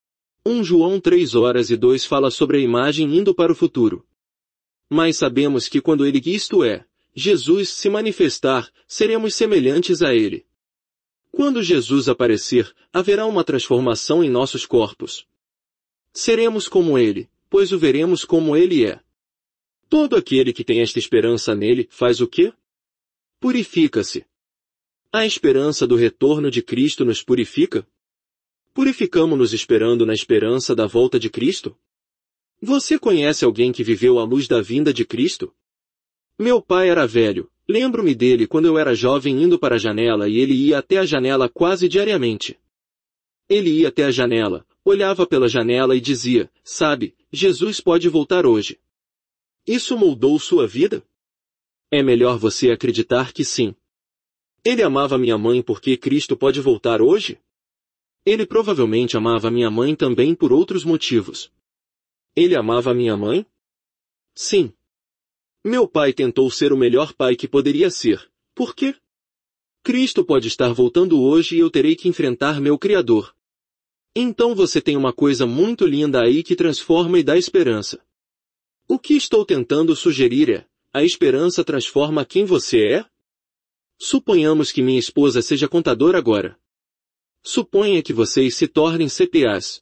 1 João 3:2 fala sobre a imagem indo para o futuro. Mas sabemos que quando ele, isto é, Jesus, se manifestar, seremos semelhantes a ele. Quando Jesus aparecer, haverá uma transformação em nossos corpos. Seremos como ele, pois o veremos como ele é. Todo aquele que tem esta esperança nele, faz o quê? Purifica-se. A esperança do retorno de Cristo nos purifica? Purificamo-nos esperando na esperança da volta de Cristo? Você conhece alguém que viveu à luz da vinda de Cristo? Meu pai era velho, lembro-me dele quando eu era jovem indo para a janela e ele ia até a janela quase diariamente. Ele ia até a janela, olhava pela janela e dizia, sabe, Jesus pode voltar hoje. Isso moldou sua vida? É melhor você acreditar que sim. Ele amava minha mãe porque Cristo pode voltar hoje? Ele provavelmente amava minha mãe também por outros motivos. Ele amava minha mãe? Sim. Meu pai tentou ser o melhor pai que poderia ser. Por quê? Cristo pode estar voltando hoje e eu terei que enfrentar meu Criador. Então você tem uma coisa muito linda aí que transforma e dá esperança. O que estou tentando sugerir é, a esperança transforma quem você é? Suponhamos que minha esposa seja contadora agora. Suponha que vocês se tornem CPAs.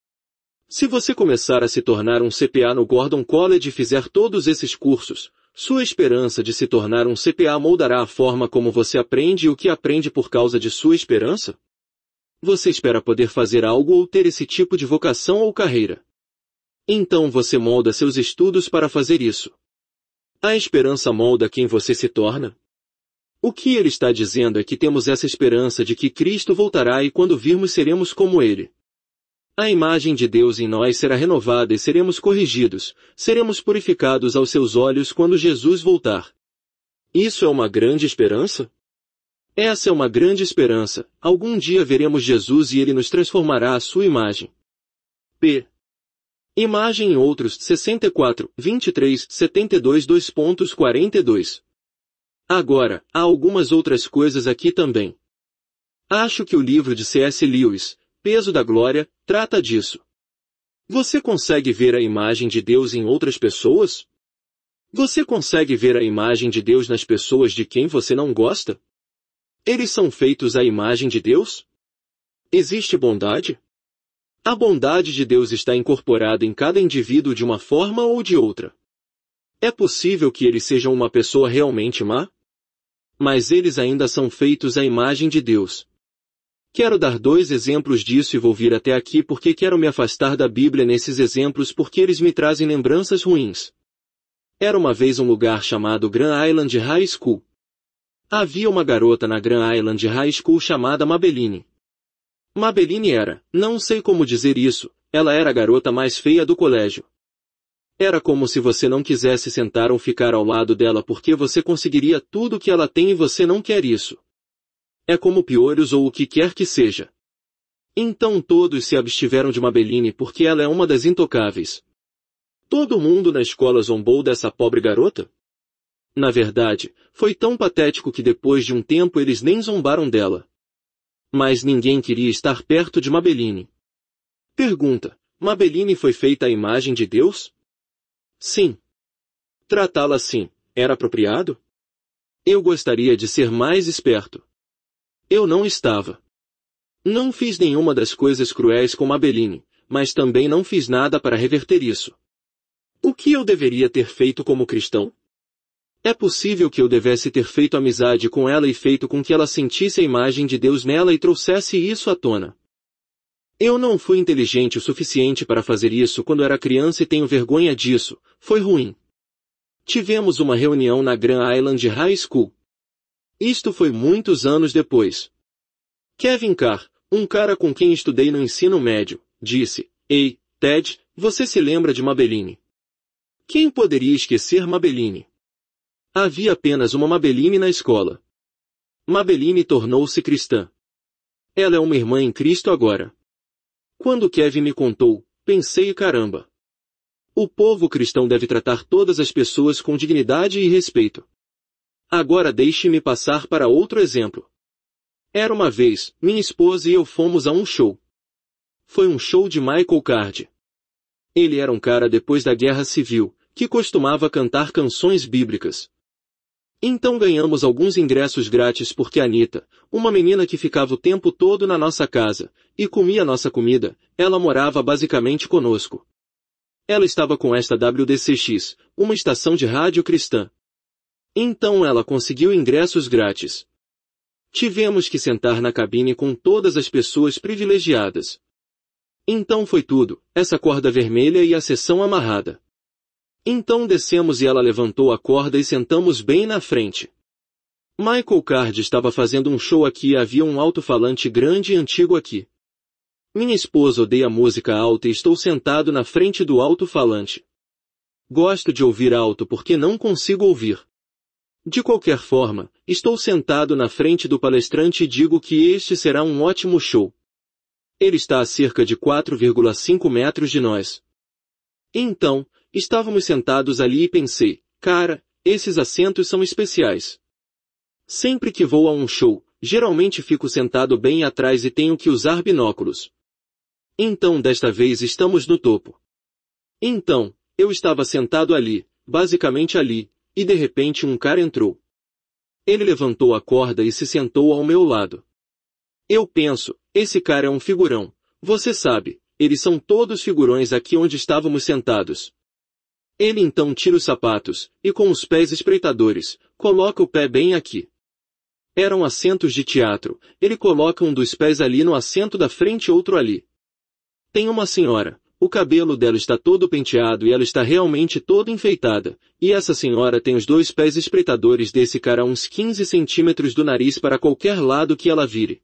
Se você começar a se tornar um CPA no Gordon College e fizer todos esses cursos, sua esperança de se tornar um CPA moldará a forma como você aprende e o que aprende por causa de sua esperança? Você espera poder fazer algo ou ter esse tipo de vocação ou carreira. Então você molda seus estudos para fazer isso. A esperança molda quem você se torna? O que ele está dizendo é que temos essa esperança de que Cristo voltará e quando virmos seremos como ele. A imagem de Deus em nós será renovada e seremos corrigidos, seremos purificados aos seus olhos quando Jesus voltar. Isso é uma grande esperança? Essa é uma grande esperança, algum dia veremos Jesus e ele nos transformará à sua imagem. Imagem em outros 64:23-72 2.42. Agora, há algumas outras coisas aqui também. Acho que o livro de C.S. Lewis, Peso da Glória, trata disso. Você consegue ver a imagem de Deus em outras pessoas? Você consegue ver a imagem de Deus nas pessoas de quem você não gosta? Eles são feitos à imagem de Deus? Existe bondade? A bondade de Deus está incorporada em cada indivíduo de uma forma ou de outra. É possível que eles sejam uma pessoa realmente má? Mas eles ainda são feitos à imagem de Deus. Quero dar 2 exemplos disso e vou vir até aqui porque quero me afastar da Bíblia nesses exemplos porque eles me trazem lembranças ruins. Era uma vez um lugar chamado Grand Island High School. Havia uma garota na Grand Island High School chamada Mabeline. Mabeline era, não sei como dizer isso, ela era a garota mais feia do colégio. Era como se você não quisesse sentar ou ficar ao lado dela porque você conseguiria tudo que ela tem e você não quer isso. É como piolhos ou o que quer que seja. Então todos se abstiveram de Mabeline porque ela é uma das intocáveis. Todo mundo na escola zombou dessa pobre garota? Na verdade, foi tão patético que depois de um tempo eles nem zombaram dela. Mas ninguém queria estar perto de Mabeline. Pergunta: Mabeline foi feita à imagem de Deus? Sim. Tratá-la assim, era apropriado? Eu gostaria de ser mais esperto. Eu não estava. Não fiz nenhuma das coisas cruéis com Mabeline, mas também não fiz nada para reverter isso. O que eu deveria ter feito como cristão? É possível que eu devesse ter feito amizade com ela e feito com que ela sentisse a imagem de Deus nela e trouxesse isso à tona. Eu não fui inteligente o suficiente para fazer isso quando era criança e tenho vergonha disso, foi ruim. Tivemos uma reunião na Grand Island High School. Isto foi muitos anos depois. Kevin Carr, um cara com quem estudei no ensino médio, disse: Ei, Ted, você se lembra de Mabeline? Quem poderia esquecer Mabeline? Havia apenas uma Mabeline na escola. Mabeline tornou-se cristã. Ela é uma irmã em Cristo agora. Quando Kevin me contou, pensei: caramba. O povo cristão deve tratar todas as pessoas com dignidade e respeito. Agora deixe-me passar para outro exemplo. Era uma vez, minha esposa e eu fomos a um show. Foi um show de Michael Card. Ele era um cara depois da Guerra Civil, que costumava cantar canções bíblicas. Então ganhamos alguns ingressos grátis porque Anita, uma menina que ficava o tempo todo na nossa casa, e comia nossa comida, ela morava basicamente conosco. Ela estava com esta WDCX, uma estação de rádio cristã. Então ela conseguiu ingressos grátis. Tivemos que sentar na cabine com todas as pessoas privilegiadas. Então foi tudo, essa corda vermelha e a sessão amarrada. Então descemos e ela levantou a corda e sentamos bem na frente. Michael Card estava fazendo um show aqui e havia um alto-falante grande e antigo aqui. Minha esposa odeia música alta e estou sentado na frente do alto-falante. Gosto de ouvir alto porque não consigo ouvir. De qualquer forma, estou sentado na frente do palestrante e digo que este será um ótimo show. Ele está a cerca de 4,5 metros de nós. Então, estávamos sentados ali e pensei: cara, esses assentos são especiais. Sempre que vou a um show, geralmente fico sentado bem atrás e tenho que usar binóculos. Então desta vez estamos no topo. Então, eu estava sentado ali, basicamente ali, e de repente um cara entrou. Ele levantou a corda e se sentou ao meu lado. Eu penso, esse cara é um figurão. Você sabe, eles são todos figurões aqui onde estávamos sentados. Ele então tira os sapatos, e com os pés espreitadores, coloca o pé bem aqui. Eram assentos de teatro, ele coloca um dos pés ali no assento da frente e outro ali. Tem uma senhora. O cabelo dela está todo penteado e ela está realmente toda enfeitada, e essa senhora tem os 2 pés espreitadores desse cara a uns 15 centímetros do nariz para qualquer lado que ela vire.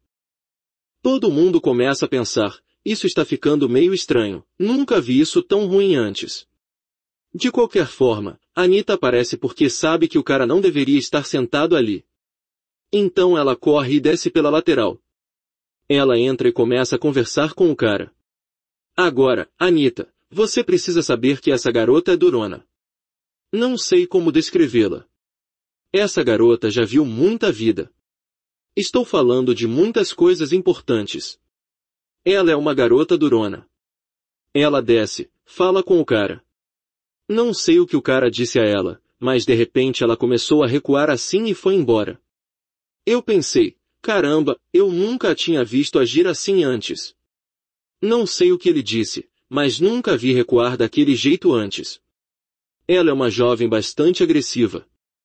Todo mundo começa a pensar: isso está ficando meio estranho, nunca vi isso tão ruim antes. De qualquer forma, Anita aparece porque sabe que o cara não deveria estar sentado ali. Então ela corre e desce pela lateral. Ela entra e começa a conversar com o cara. Agora, Anita, você precisa saber que essa garota é durona. Não sei como descrevê-la. Essa garota já viu muita vida. Estou falando de muitas coisas importantes. Ela é uma garota durona. Ela desce, fala com o cara. Não sei o que o cara disse a ela, mas de repente ela começou a recuar assim e foi embora. Eu pensei: caramba, eu nunca a tinha visto agir assim antes. Não sei o que ele disse, mas nunca vi recuar daquele jeito antes. Ela é uma jovem bastante agressiva.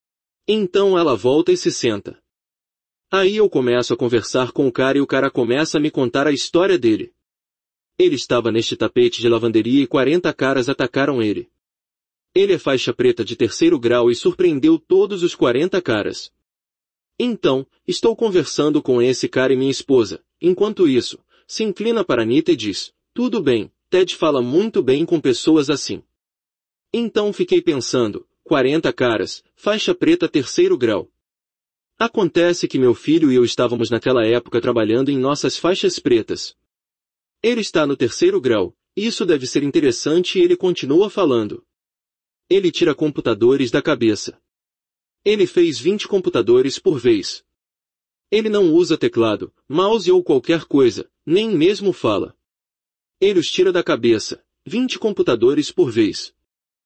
Então ela volta e se senta. Aí eu começo a conversar com o cara e o cara começa a me contar a história dele. Ele estava neste tapete de lavanderia e 40 caras atacaram ele. Ele é faixa preta de 3º grau e surpreendeu todos os 40 caras. Então, estou conversando com esse cara e minha esposa. Enquanto isso, se inclina para Anita e diz, tudo bem, Ted fala muito bem com pessoas assim. Então fiquei pensando, 40 caras, faixa preta 3º grau. Acontece que meu filho e eu estávamos naquela época trabalhando em nossas faixas pretas. Ele está no 3º grau, isso deve ser interessante e ele continua falando. Ele tira computadores da cabeça. Ele fez 20 computadores por vez. Ele não usa teclado, mouse ou qualquer coisa, nem mesmo fala. Ele os tira da cabeça, 20 computadores por vez.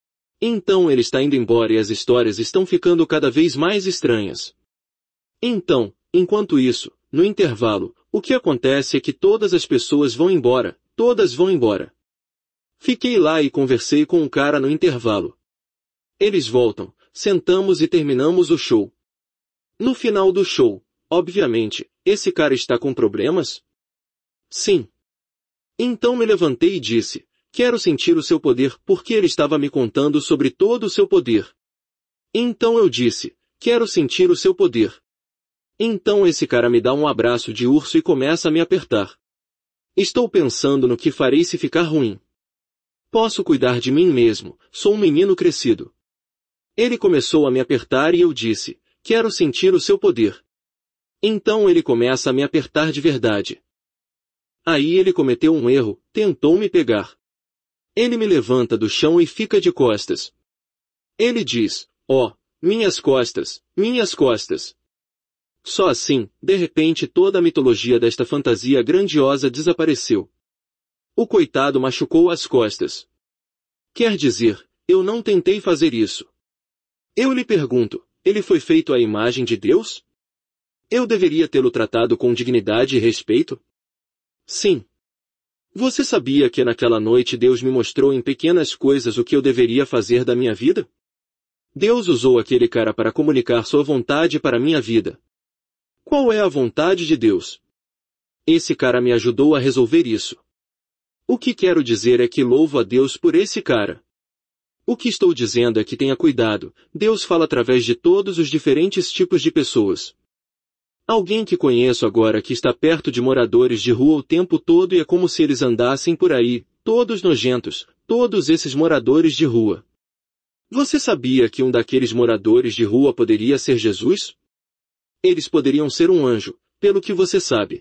Então ele está indo embora e as histórias estão ficando cada vez mais estranhas. Então, enquanto isso, no intervalo, o que acontece é que todas as pessoas vão embora, todas vão embora. Fiquei lá e conversei com o cara no intervalo. Eles voltam, sentamos e terminamos o show. No final do show, obviamente, esse cara está com problemas? Sim. Então me levantei e disse, quero sentir o seu poder porque ele estava me contando sobre todo o seu poder. Então eu disse, quero sentir o seu poder. Então esse cara me dá um abraço de urso e começa a me apertar. Estou pensando no que farei se ficar ruim. Posso cuidar de mim mesmo, sou um menino crescido. Ele começou a me apertar e eu disse, quero sentir o seu poder. Então ele começa a me apertar de verdade. Aí ele cometeu um erro, tentou me pegar. Ele me levanta do chão e fica de costas. Ele diz, ó, minhas costas, minhas costas. Só assim, de repente toda a mitologia desta fantasia grandiosa desapareceu. O coitado machucou as costas. Quer dizer, eu não tentei fazer isso. Eu lhe pergunto, ele foi feito à imagem de Deus? Eu deveria tê-lo tratado com dignidade e respeito? Sim. Você sabia que naquela noite Deus me mostrou em pequenas coisas o que eu deveria fazer da minha vida? Deus usou aquele cara para comunicar sua vontade para minha vida. Qual é a vontade de Deus? Esse cara me ajudou a resolver isso. O que quero dizer é que louvo a Deus por esse cara. O que estou dizendo é que tenha cuidado, Deus fala através de todos os diferentes tipos de pessoas. Alguém que conheço agora que está perto de moradores de rua o tempo todo e é como se eles andassem por aí, todos nojentos, todos esses moradores de rua. Você sabia que um daqueles moradores de rua poderia ser Jesus? Eles poderiam ser um anjo, pelo que você sabe.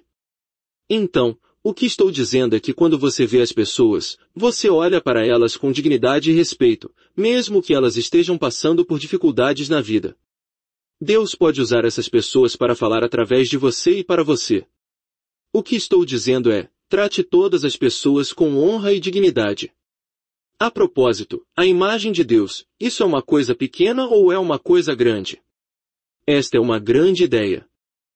Então, o que estou dizendo é que quando você vê as pessoas, você olha para elas com dignidade e respeito, mesmo que elas estejam passando por dificuldades na vida. Deus pode usar essas pessoas para falar através de você e para você. O que estou dizendo é, trate todas as pessoas com honra e dignidade. A propósito, a imagem de Deus, isso é uma coisa pequena ou é uma coisa grande? Esta é uma grande ideia.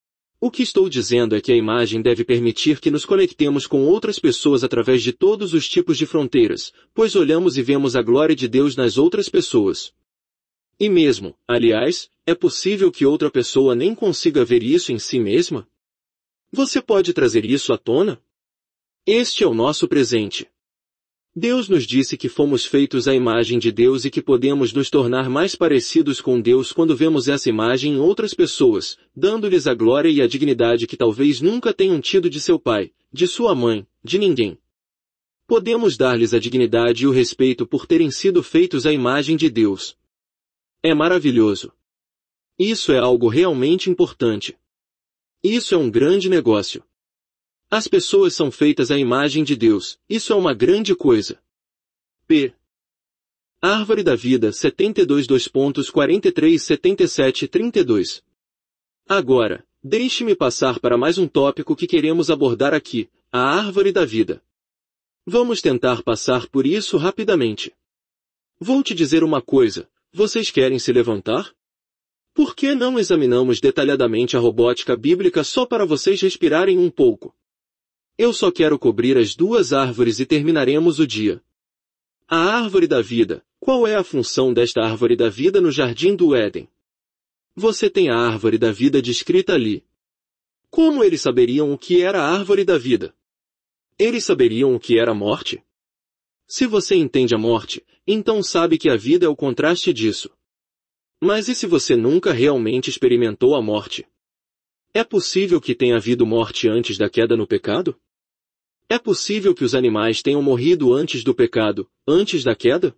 O que estou dizendo é que a imagem deve permitir que nos conectemos com outras pessoas através de todos os tipos de fronteiras, pois olhamos e vemos a glória de Deus nas outras pessoas. E mesmo, aliás, é possível que outra pessoa nem consiga ver isso em si mesma? Você pode trazer isso à tona? Este é o nosso presente. Deus nos disse que fomos feitos à imagem de Deus e que podemos nos tornar mais parecidos com Deus quando vemos essa imagem em outras pessoas, dando-lhes a glória e a dignidade que talvez nunca tenham tido de seu pai, de sua mãe, de ninguém. Podemos dar-lhes a dignidade e o respeito por terem sido feitos à imagem de Deus. É maravilhoso. Isso é algo realmente importante. Isso é um grande negócio. As pessoas são feitas à imagem de Deus, isso é uma grande coisa. P. Árvore da Vida 72 2.43 77 32. Agora, deixe-me passar para mais um tópico que queremos abordar aqui, a Árvore da Vida. Vamos tentar passar por isso rapidamente. Vou te dizer uma coisa, vocês querem se levantar? Por que não examinamos detalhadamente a robótica bíblica só para vocês respirarem um pouco? Eu só quero cobrir as duas árvores e terminaremos o dia. A árvore da vida, Qual é a função desta árvore da vida no jardim do Éden? Você tem a árvore da vida descrita ali. Como eles saberiam o que era a árvore da vida? Eles saberiam o que era a morte? Se você entende a morte, então sabe que a vida é o contraste disso. Mas e se você nunca realmente experimentou a morte? É possível que tenha havido morte antes da queda no pecado? É possível que os animais tenham morrido antes do pecado, antes da queda?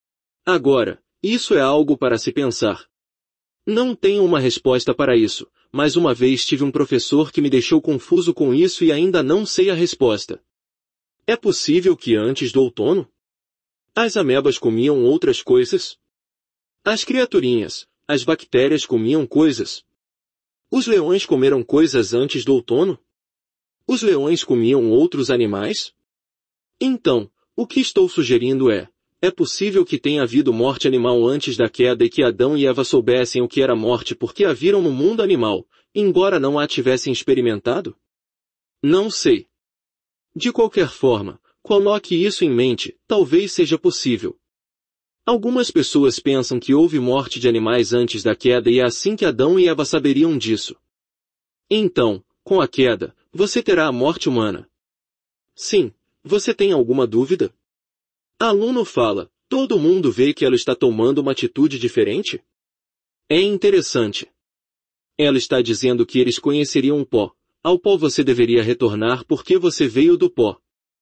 Agora, isso é algo para se pensar. Não tenho uma resposta para isso, mas uma vez tive um professor que me deixou confuso com isso e ainda não sei a resposta. É possível que antes do outono? As amebas comiam outras coisas? As criaturinhas, as bactérias comiam coisas? Os leões comeram coisas antes do outono? Os leões comiam outros animais? Então, o que estou sugerindo é possível que tenha havido morte animal antes da queda e que Adão e Eva soubessem o que era morte porque a viram no mundo animal, embora não a tivessem experimentado? Não sei. De qualquer forma, coloque isso em mente, talvez seja possível. Algumas pessoas pensam que houve morte de animais antes da queda e é assim que Adão e Eva saberiam disso. Então, com a queda, você terá a morte humana. Sim, você tem alguma dúvida? Aluno fala, todo mundo vê que ela está tomando uma atitude diferente? É interessante. Ela está dizendo que eles conheceriam o pó. Ao pó você deveria retornar porque você veio do pó.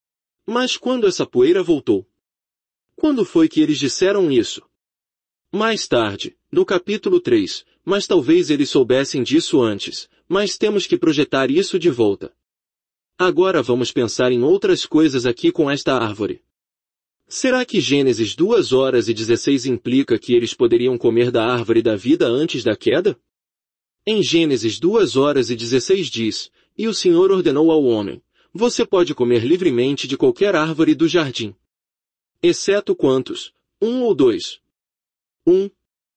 Mas quando essa poeira voltou? Quando foi que eles disseram isso? Mais tarde, no capítulo 3, mas talvez eles soubessem disso antes, mas temos que projetar isso de volta. Agora vamos pensar em outras coisas aqui com esta árvore. Será que Gênesis 2:16 implica que eles poderiam comer da árvore da vida antes da queda? Em Gênesis 2:16 diz, e o Senhor ordenou ao homem, você pode comer livremente de qualquer árvore do jardim. Exceto quantos? 1 ou 2? 1.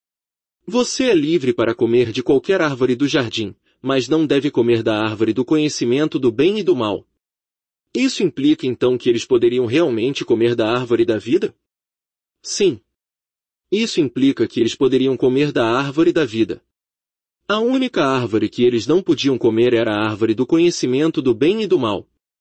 Você é livre para comer de qualquer árvore do jardim, mas não deve comer da árvore do conhecimento do bem e do mal. Isso implica então que eles poderiam realmente comer da árvore da vida? Sim. Isso implica que eles poderiam comer da árvore da vida. A única árvore que eles não podiam comer era a árvore do conhecimento do bem e do mal.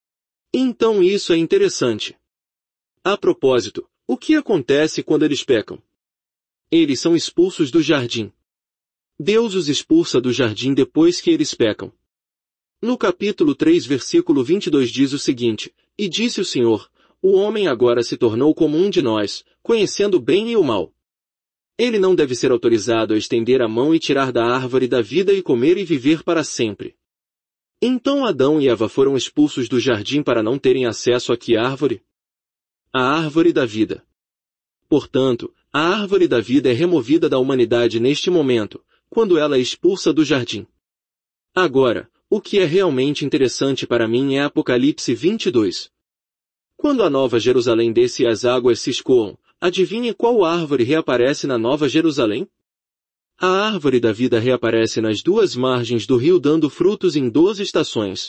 Então isso é interessante. A propósito, o que acontece quando eles pecam? Eles são expulsos do jardim. Deus os expulsa do jardim depois que eles pecam. No capítulo 3 versículo 22 diz o seguinte, e disse o Senhor, o homem agora se tornou como um de nós, conhecendo o bem e o mal. Ele não deve ser autorizado a estender a mão e tirar da árvore da vida e comer e viver para sempre. Então Adão e Eva foram expulsos do jardim para não terem acesso a que árvore? A árvore da vida. Portanto, a árvore da vida é removida da humanidade neste momento, quando ela é expulsa do jardim. Agora, o que é realmente interessante para mim é Apocalipse 22. Quando a Nova Jerusalém desce e as águas se escoam, adivinhe qual árvore reaparece na Nova Jerusalém? A árvore da vida reaparece nas duas margens do rio dando frutos em 12 estações.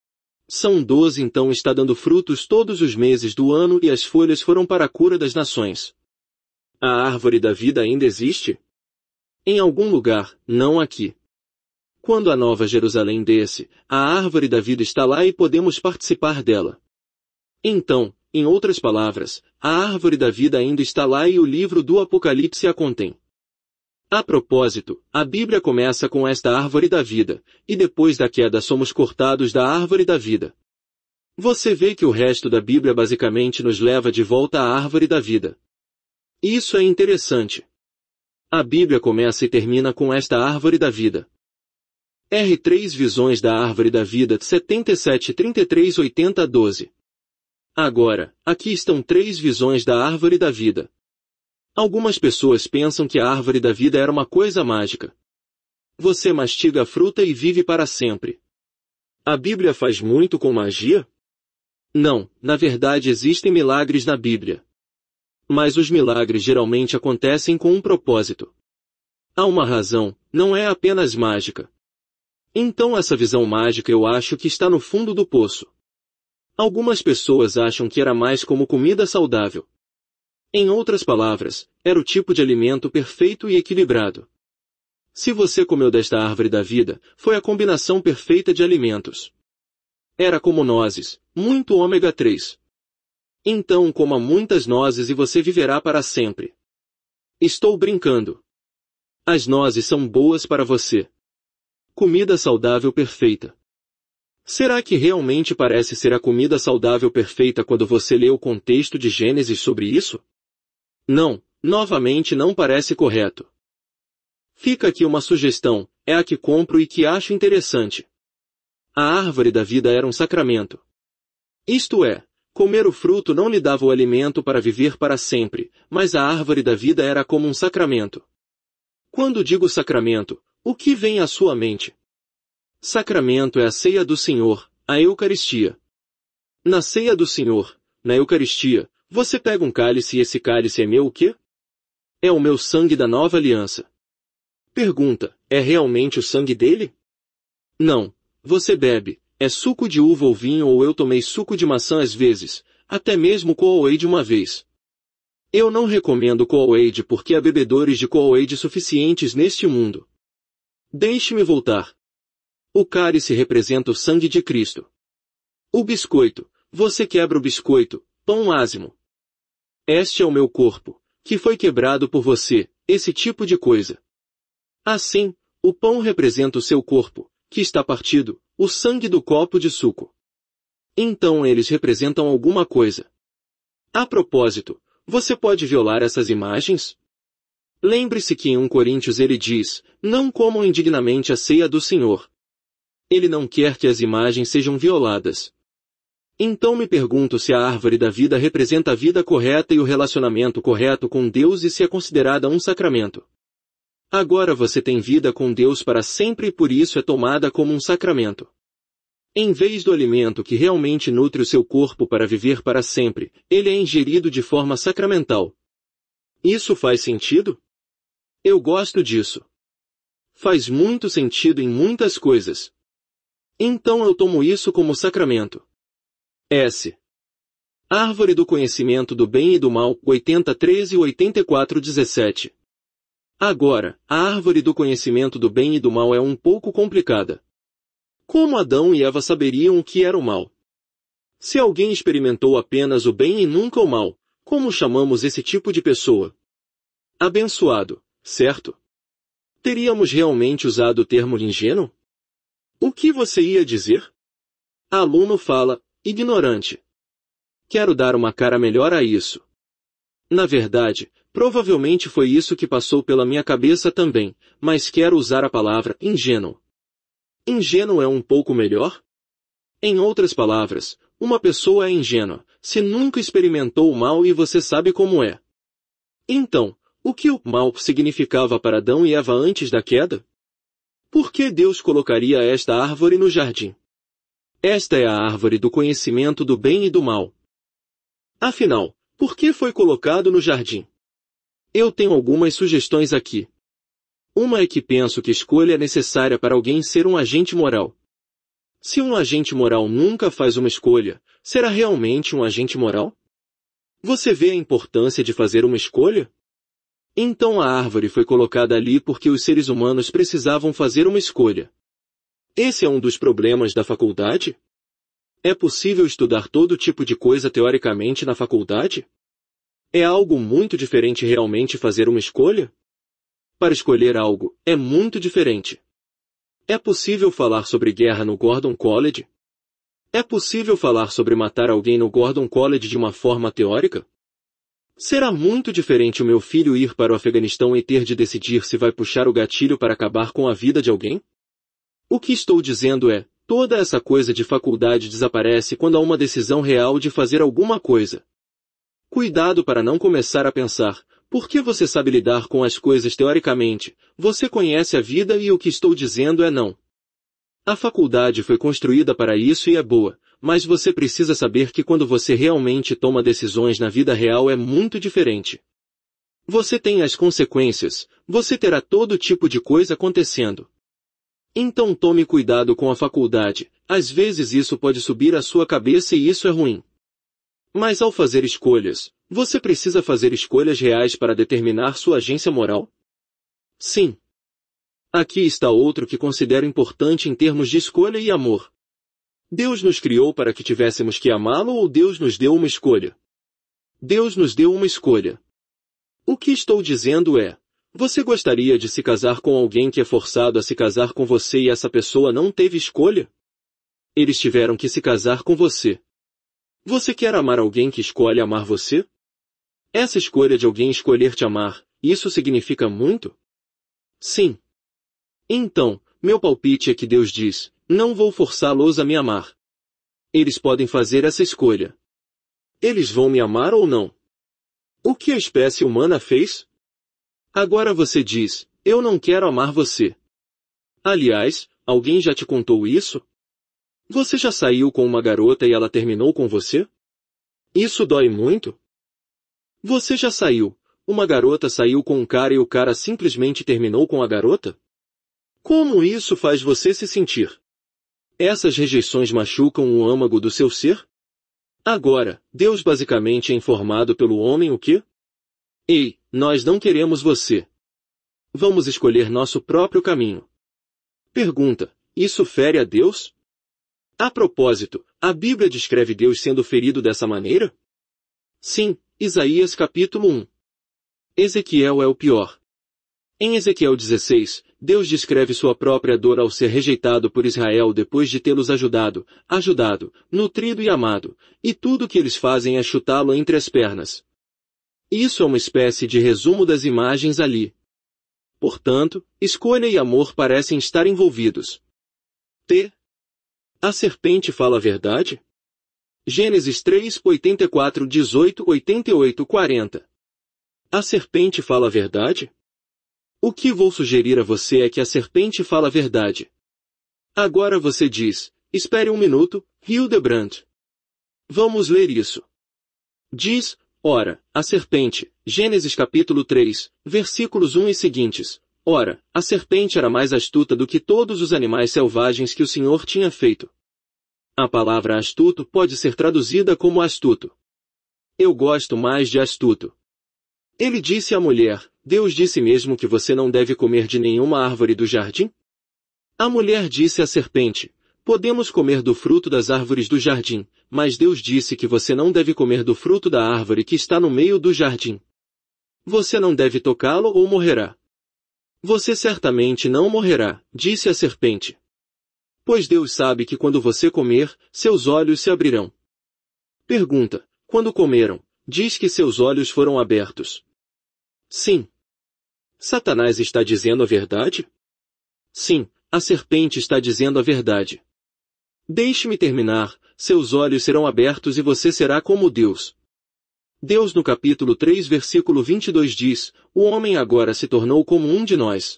São 12 então está dando frutos todos os meses do ano e as folhas foram para a cura das nações. A árvore da vida ainda existe? Em algum lugar, não aqui. Quando a Nova Jerusalém desce, a árvore da vida está lá e podemos participar dela. Então, em outras palavras, a árvore da vida ainda está lá e o livro do Apocalipse a contém. A propósito, a Bíblia começa com esta árvore da vida, e depois da queda somos cortados da árvore da vida. Você vê que o resto da Bíblia basicamente nos leva de volta à árvore da vida. Isso é interessante. A Bíblia começa e termina com esta árvore da vida. R3 Visões da Árvore da Vida 77 33 80 12. Agora, aqui estão 3 visões da árvore da vida. Algumas pessoas pensam que a árvore da vida era uma coisa mágica. Você mastiga a fruta e vive para sempre. A Bíblia faz muito com magia? Não, na verdade existem milagres na Bíblia. Mas os milagres geralmente acontecem com um propósito. Há uma razão, não é apenas mágica. Então essa visão mágica eu acho que está no fundo do poço. Algumas pessoas acham que era mais como comida saudável. Em outras palavras, era o tipo de alimento perfeito e equilibrado. Se você comeu desta árvore da vida, foi a combinação perfeita de alimentos. Era como nozes, muito ômega 3. Então coma muitas nozes e você viverá para sempre. Estou brincando. As nozes são boas para você. Comida saudável perfeita. Será que realmente parece ser a comida saudável perfeita quando você lê o contexto de Gênesis sobre isso? Não, novamente não parece correto. Fica aqui uma sugestão, é a que compro e que acho interessante. A árvore da vida era um sacramento. Isto é, comer o fruto não lhe dava o alimento para viver para sempre, mas a árvore da vida era como um sacramento. Quando digo sacramento, o que vem à sua mente? Sacramento é a ceia do Senhor, a Eucaristia. Na ceia do Senhor, na Eucaristia, você pega um cálice e esse cálice é meu o quê? É o meu sangue da nova aliança. Pergunta, é realmente o sangue dele? Não, você bebe, é suco de uva ou vinho ou eu tomei suco de maçã às vezes, até mesmo Kool-Aid uma vez. Eu não recomendo Kool-Aid porque há bebedores de Kool-Aid suficientes neste mundo. Deixe-me voltar. O cálice representa o sangue de Cristo. O biscoito, você quebra o biscoito, pão ázimo. Este é o meu corpo, que foi quebrado por você, esse tipo de coisa. Assim, o pão representa o seu corpo, que está partido, o sangue do copo de suco. Então eles representam alguma coisa. A propósito, você pode violar essas imagens? Lembre-se que em 1 Coríntios ele diz, não comam indignamente a ceia do Senhor. Ele não quer que as imagens sejam violadas. Então me pergunto se a árvore da vida representa a vida correta e o relacionamento correto com Deus e se é considerada um sacramento. Agora você tem vida com Deus para sempre e por isso é tomada como um sacramento. Em vez do alimento que realmente nutre o seu corpo para viver para sempre, ele é ingerido de forma sacramental. Isso faz sentido? Eu gosto disso. Faz muito sentido em muitas coisas. Então eu tomo isso como sacramento. S. Árvore do conhecimento do bem e do mal, 80:13 e 84:17. Agora, a árvore do conhecimento do bem e do mal é um pouco complicada. Como Adão e Eva saberiam o que era o mal? Se alguém experimentou apenas o bem e nunca o mal, como chamamos esse tipo de pessoa? Abençoado, certo? Teríamos realmente usado o termo ingênuo? O que você ia dizer? Aluno fala, ignorante. Quero dar uma cara melhor a isso. Na verdade, provavelmente foi isso que passou pela minha cabeça também, mas quero usar a palavra ingênuo. Ingênuo é um pouco melhor? Em outras palavras, uma pessoa é ingênua, se nunca experimentou o mal e você sabe como é. Então, o que o mal significava para Adão e Eva antes da queda? Por que Deus colocaria esta árvore no jardim? Esta é a árvore do conhecimento do bem e do mal. Afinal, por que foi colocado no jardim? Eu tenho algumas sugestões aqui. Uma é que penso que escolha é necessária para alguém ser um agente moral. Se um agente moral nunca faz uma escolha, será realmente um agente moral? Você vê a importância de fazer uma escolha? Então a árvore foi colocada ali porque os seres humanos precisavam fazer uma escolha. Esse é um dos problemas da faculdade? É possível estudar todo tipo de coisa teoricamente na faculdade? É algo muito diferente realmente fazer uma escolha? Para escolher algo, é muito diferente. É possível falar sobre guerra no Gordon College? É possível falar sobre matar alguém no Gordon College de uma forma teórica? Será muito diferente o meu filho ir para o Afeganistão e ter de decidir se vai puxar o gatilho para acabar com a vida de alguém? O que estou dizendo é, toda essa coisa de faculdade desaparece quando há uma decisão real de fazer alguma coisa. Cuidado para não começar a pensar, por que você sabe lidar com as coisas teoricamente, você conhece a vida e o que estou dizendo é não. A faculdade foi construída para isso e é boa, mas você precisa saber que quando você realmente toma decisões na vida real é muito diferente. Você tem as consequências, você terá todo tipo de coisa acontecendo. Então tome cuidado com a faculdade, às vezes isso pode subir à sua cabeça e isso é ruim. Mas ao fazer escolhas, você precisa fazer escolhas reais para determinar sua agência moral? Sim. Aqui está outro que considero importante em termos de escolha e amor. Deus nos criou para que tivéssemos que amá-lo ou Deus nos deu uma escolha? Deus nos deu uma escolha. O que estou dizendo é, você gostaria de se casar com alguém que é forçado a se casar com você e essa pessoa não teve escolha? Eles tiveram que se casar com você. Você quer amar alguém que escolhe amar você? Essa escolha de alguém escolher te amar, isso significa muito? Sim. Então, meu palpite é que Deus diz, não vou forçá-los a me amar. Eles podem fazer essa escolha. Eles vão me amar ou não? O que a espécie humana fez? Agora você diz, eu não quero amar você. Aliás, alguém já te contou isso? Você já saiu com uma garota e ela terminou com você? Isso dói muito? Você já saiu, uma garota saiu com um cara e o cara simplesmente terminou com a garota? Como isso faz você se sentir? Essas rejeições machucam o âmago do seu ser? Agora, Deus basicamente é informado pelo homem o quê? Ei, nós não queremos você. Vamos escolher nosso próprio caminho. Pergunta, isso fere a Deus? A propósito, a Bíblia descreve Deus sendo ferido dessa maneira? Sim, Isaías capítulo 1. Ezequiel é o pior. Em Ezequiel 16, Deus descreve sua própria dor ao ser rejeitado por Israel depois de tê-los ajudado, nutrido e amado, e tudo o que eles fazem é chutá-lo entre as pernas. Isso é uma espécie de resumo das imagens ali. Portanto, escolha e amor parecem estar envolvidos. A serpente fala a verdade? Gênesis 3, 84, 18, 88, 40. A serpente fala a verdade? O que vou sugerir a você é que a serpente fala a verdade. Agora você diz, espere um minuto, Hildebrandt. Vamos ler isso. Diz, ora, a serpente, Gênesis capítulo 3, versículos 1 e seguintes. Ora, a serpente era mais astuta do que todos os animais selvagens que o Senhor tinha feito. A palavra astuto pode ser traduzida como astuto. Eu gosto mais de astuto. Ele disse à mulher, Deus disse mesmo que você não deve comer de nenhuma árvore do jardim? A mulher disse à serpente, podemos comer do fruto das árvores do jardim, mas Deus disse que você não deve comer do fruto da árvore que está no meio do jardim. Você não deve tocá-lo ou morrerá. Você certamente não morrerá, disse a serpente. Pois Deus sabe que quando você comer, seus olhos se abrirão. Pergunta, quando comeram, diz que seus olhos foram abertos. Sim. Satanás está dizendo a verdade? Sim, a serpente está dizendo a verdade. Deixe-me terminar, seus olhos serão abertos e você será como Deus. Deus no capítulo 3 versículo 22 diz, o homem agora se tornou como um de nós.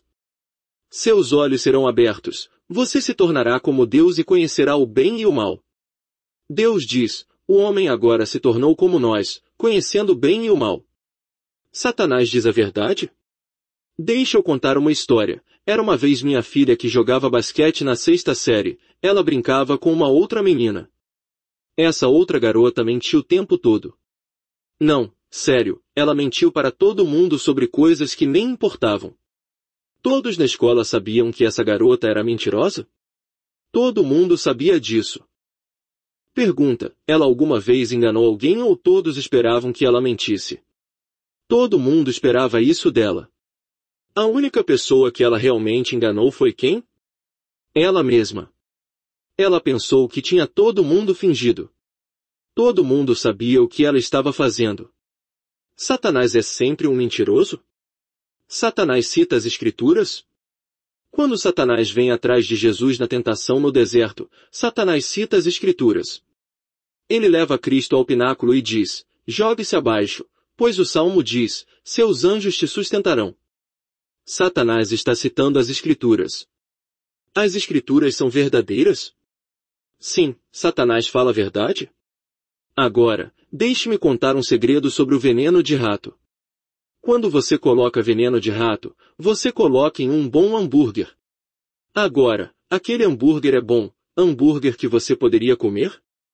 Seus olhos serão abertos, você se tornará como Deus e conhecerá o bem e o mal. Deus diz, o homem agora se tornou como nós, conhecendo o bem e o mal. Satanás diz a verdade? Deixa eu contar uma história. Era uma vez minha filha que jogava basquete na 6ª série, ela brincava com uma outra menina. Essa outra garota mentiu o tempo todo. Não, sério, ela mentiu para todo mundo sobre coisas que nem importavam. Todos na escola sabiam que essa garota era mentirosa? Todo mundo sabia disso. Pergunta, ela alguma vez enganou alguém ou todos esperavam que ela mentisse? Todo mundo esperava isso dela. A única pessoa que ela realmente enganou foi quem? Ela mesma. Ela pensou que tinha todo mundo fingido. Todo mundo sabia o que ela estava fazendo. Satanás é sempre um mentiroso? Satanás cita as Escrituras? Quando Satanás vem atrás de Jesus na tentação no deserto, Satanás cita as Escrituras. Ele leva Cristo ao pináculo e diz, jogue-se abaixo, pois o Salmo diz, seus anjos te sustentarão. Satanás está citando as Escrituras. As Escrituras são verdadeiras? Sim, Satanás fala a verdade? Agora, deixe-me contar um segredo sobre o veneno de rato. Quando você coloca veneno de rato, você coloca em um bom hambúrguer. Agora, aquele hambúrguer é bom, hambúrguer que você poderia comer?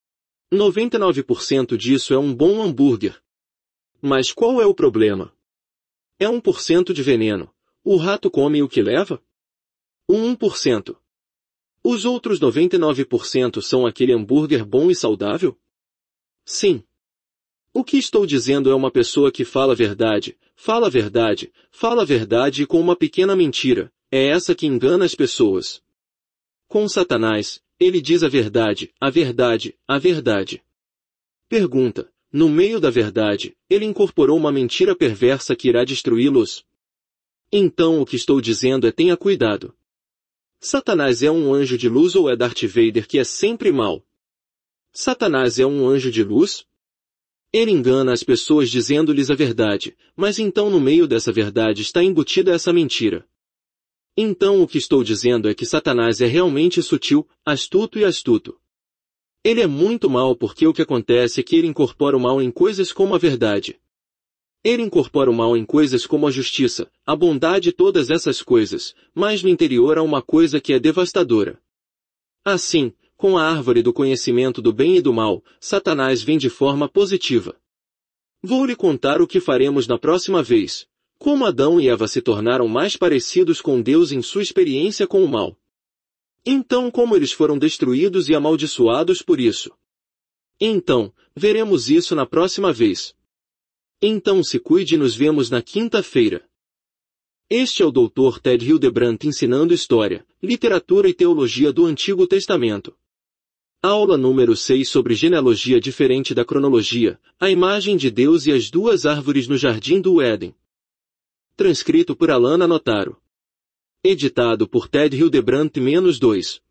99% disso é um bom hambúrguer. Mas qual é o problema? É 1% de veneno. O rato come o que leva? O 1%. Os outros 99% são aquele hambúrguer bom e saudável? Sim. O que estou dizendo é uma pessoa que fala a verdade, fala a verdade, fala a verdade e com uma pequena mentira. É essa que engana as pessoas. Com Satanás, ele diz a verdade, a verdade, a verdade. Pergunta: no meio da verdade, ele incorporou uma mentira perversa que irá destruí-los? Então o que estou dizendo é tenha cuidado. Satanás é um anjo de luz ou é Darth Vader que é sempre mau? Satanás é um anjo de luz? Ele engana as pessoas dizendo-lhes a verdade, mas então no meio dessa verdade está embutida essa mentira. Então o que estou dizendo é que Satanás é realmente sutil, astuto e astuto. Ele é muito mau porque o que acontece é que ele incorpora o mal em coisas como a verdade. Ele incorpora o mal em coisas como a justiça, a bondade e todas essas coisas, mas no interior há uma coisa que é devastadora. Assim, com a árvore do conhecimento do bem e do mal, Satanás vem de forma positiva. Vou lhe contar o que faremos na próxima vez. Como Adão e Eva se tornaram mais parecidos com Deus em sua experiência com o mal. Então como eles foram destruídos e amaldiçoados por isso. Então, veremos isso na próxima vez. Então se cuide e nos vemos na quinta-feira. Este é o Dr. Ted Hildebrandt ensinando História, Literatura e Teologia do Antigo Testamento. Aula número 6 sobre genealogia diferente da cronologia, a imagem de Deus e as duas árvores no Jardim do Éden. Transcrito por Alana Notaro. Editado por Ted Hildebrandt-2.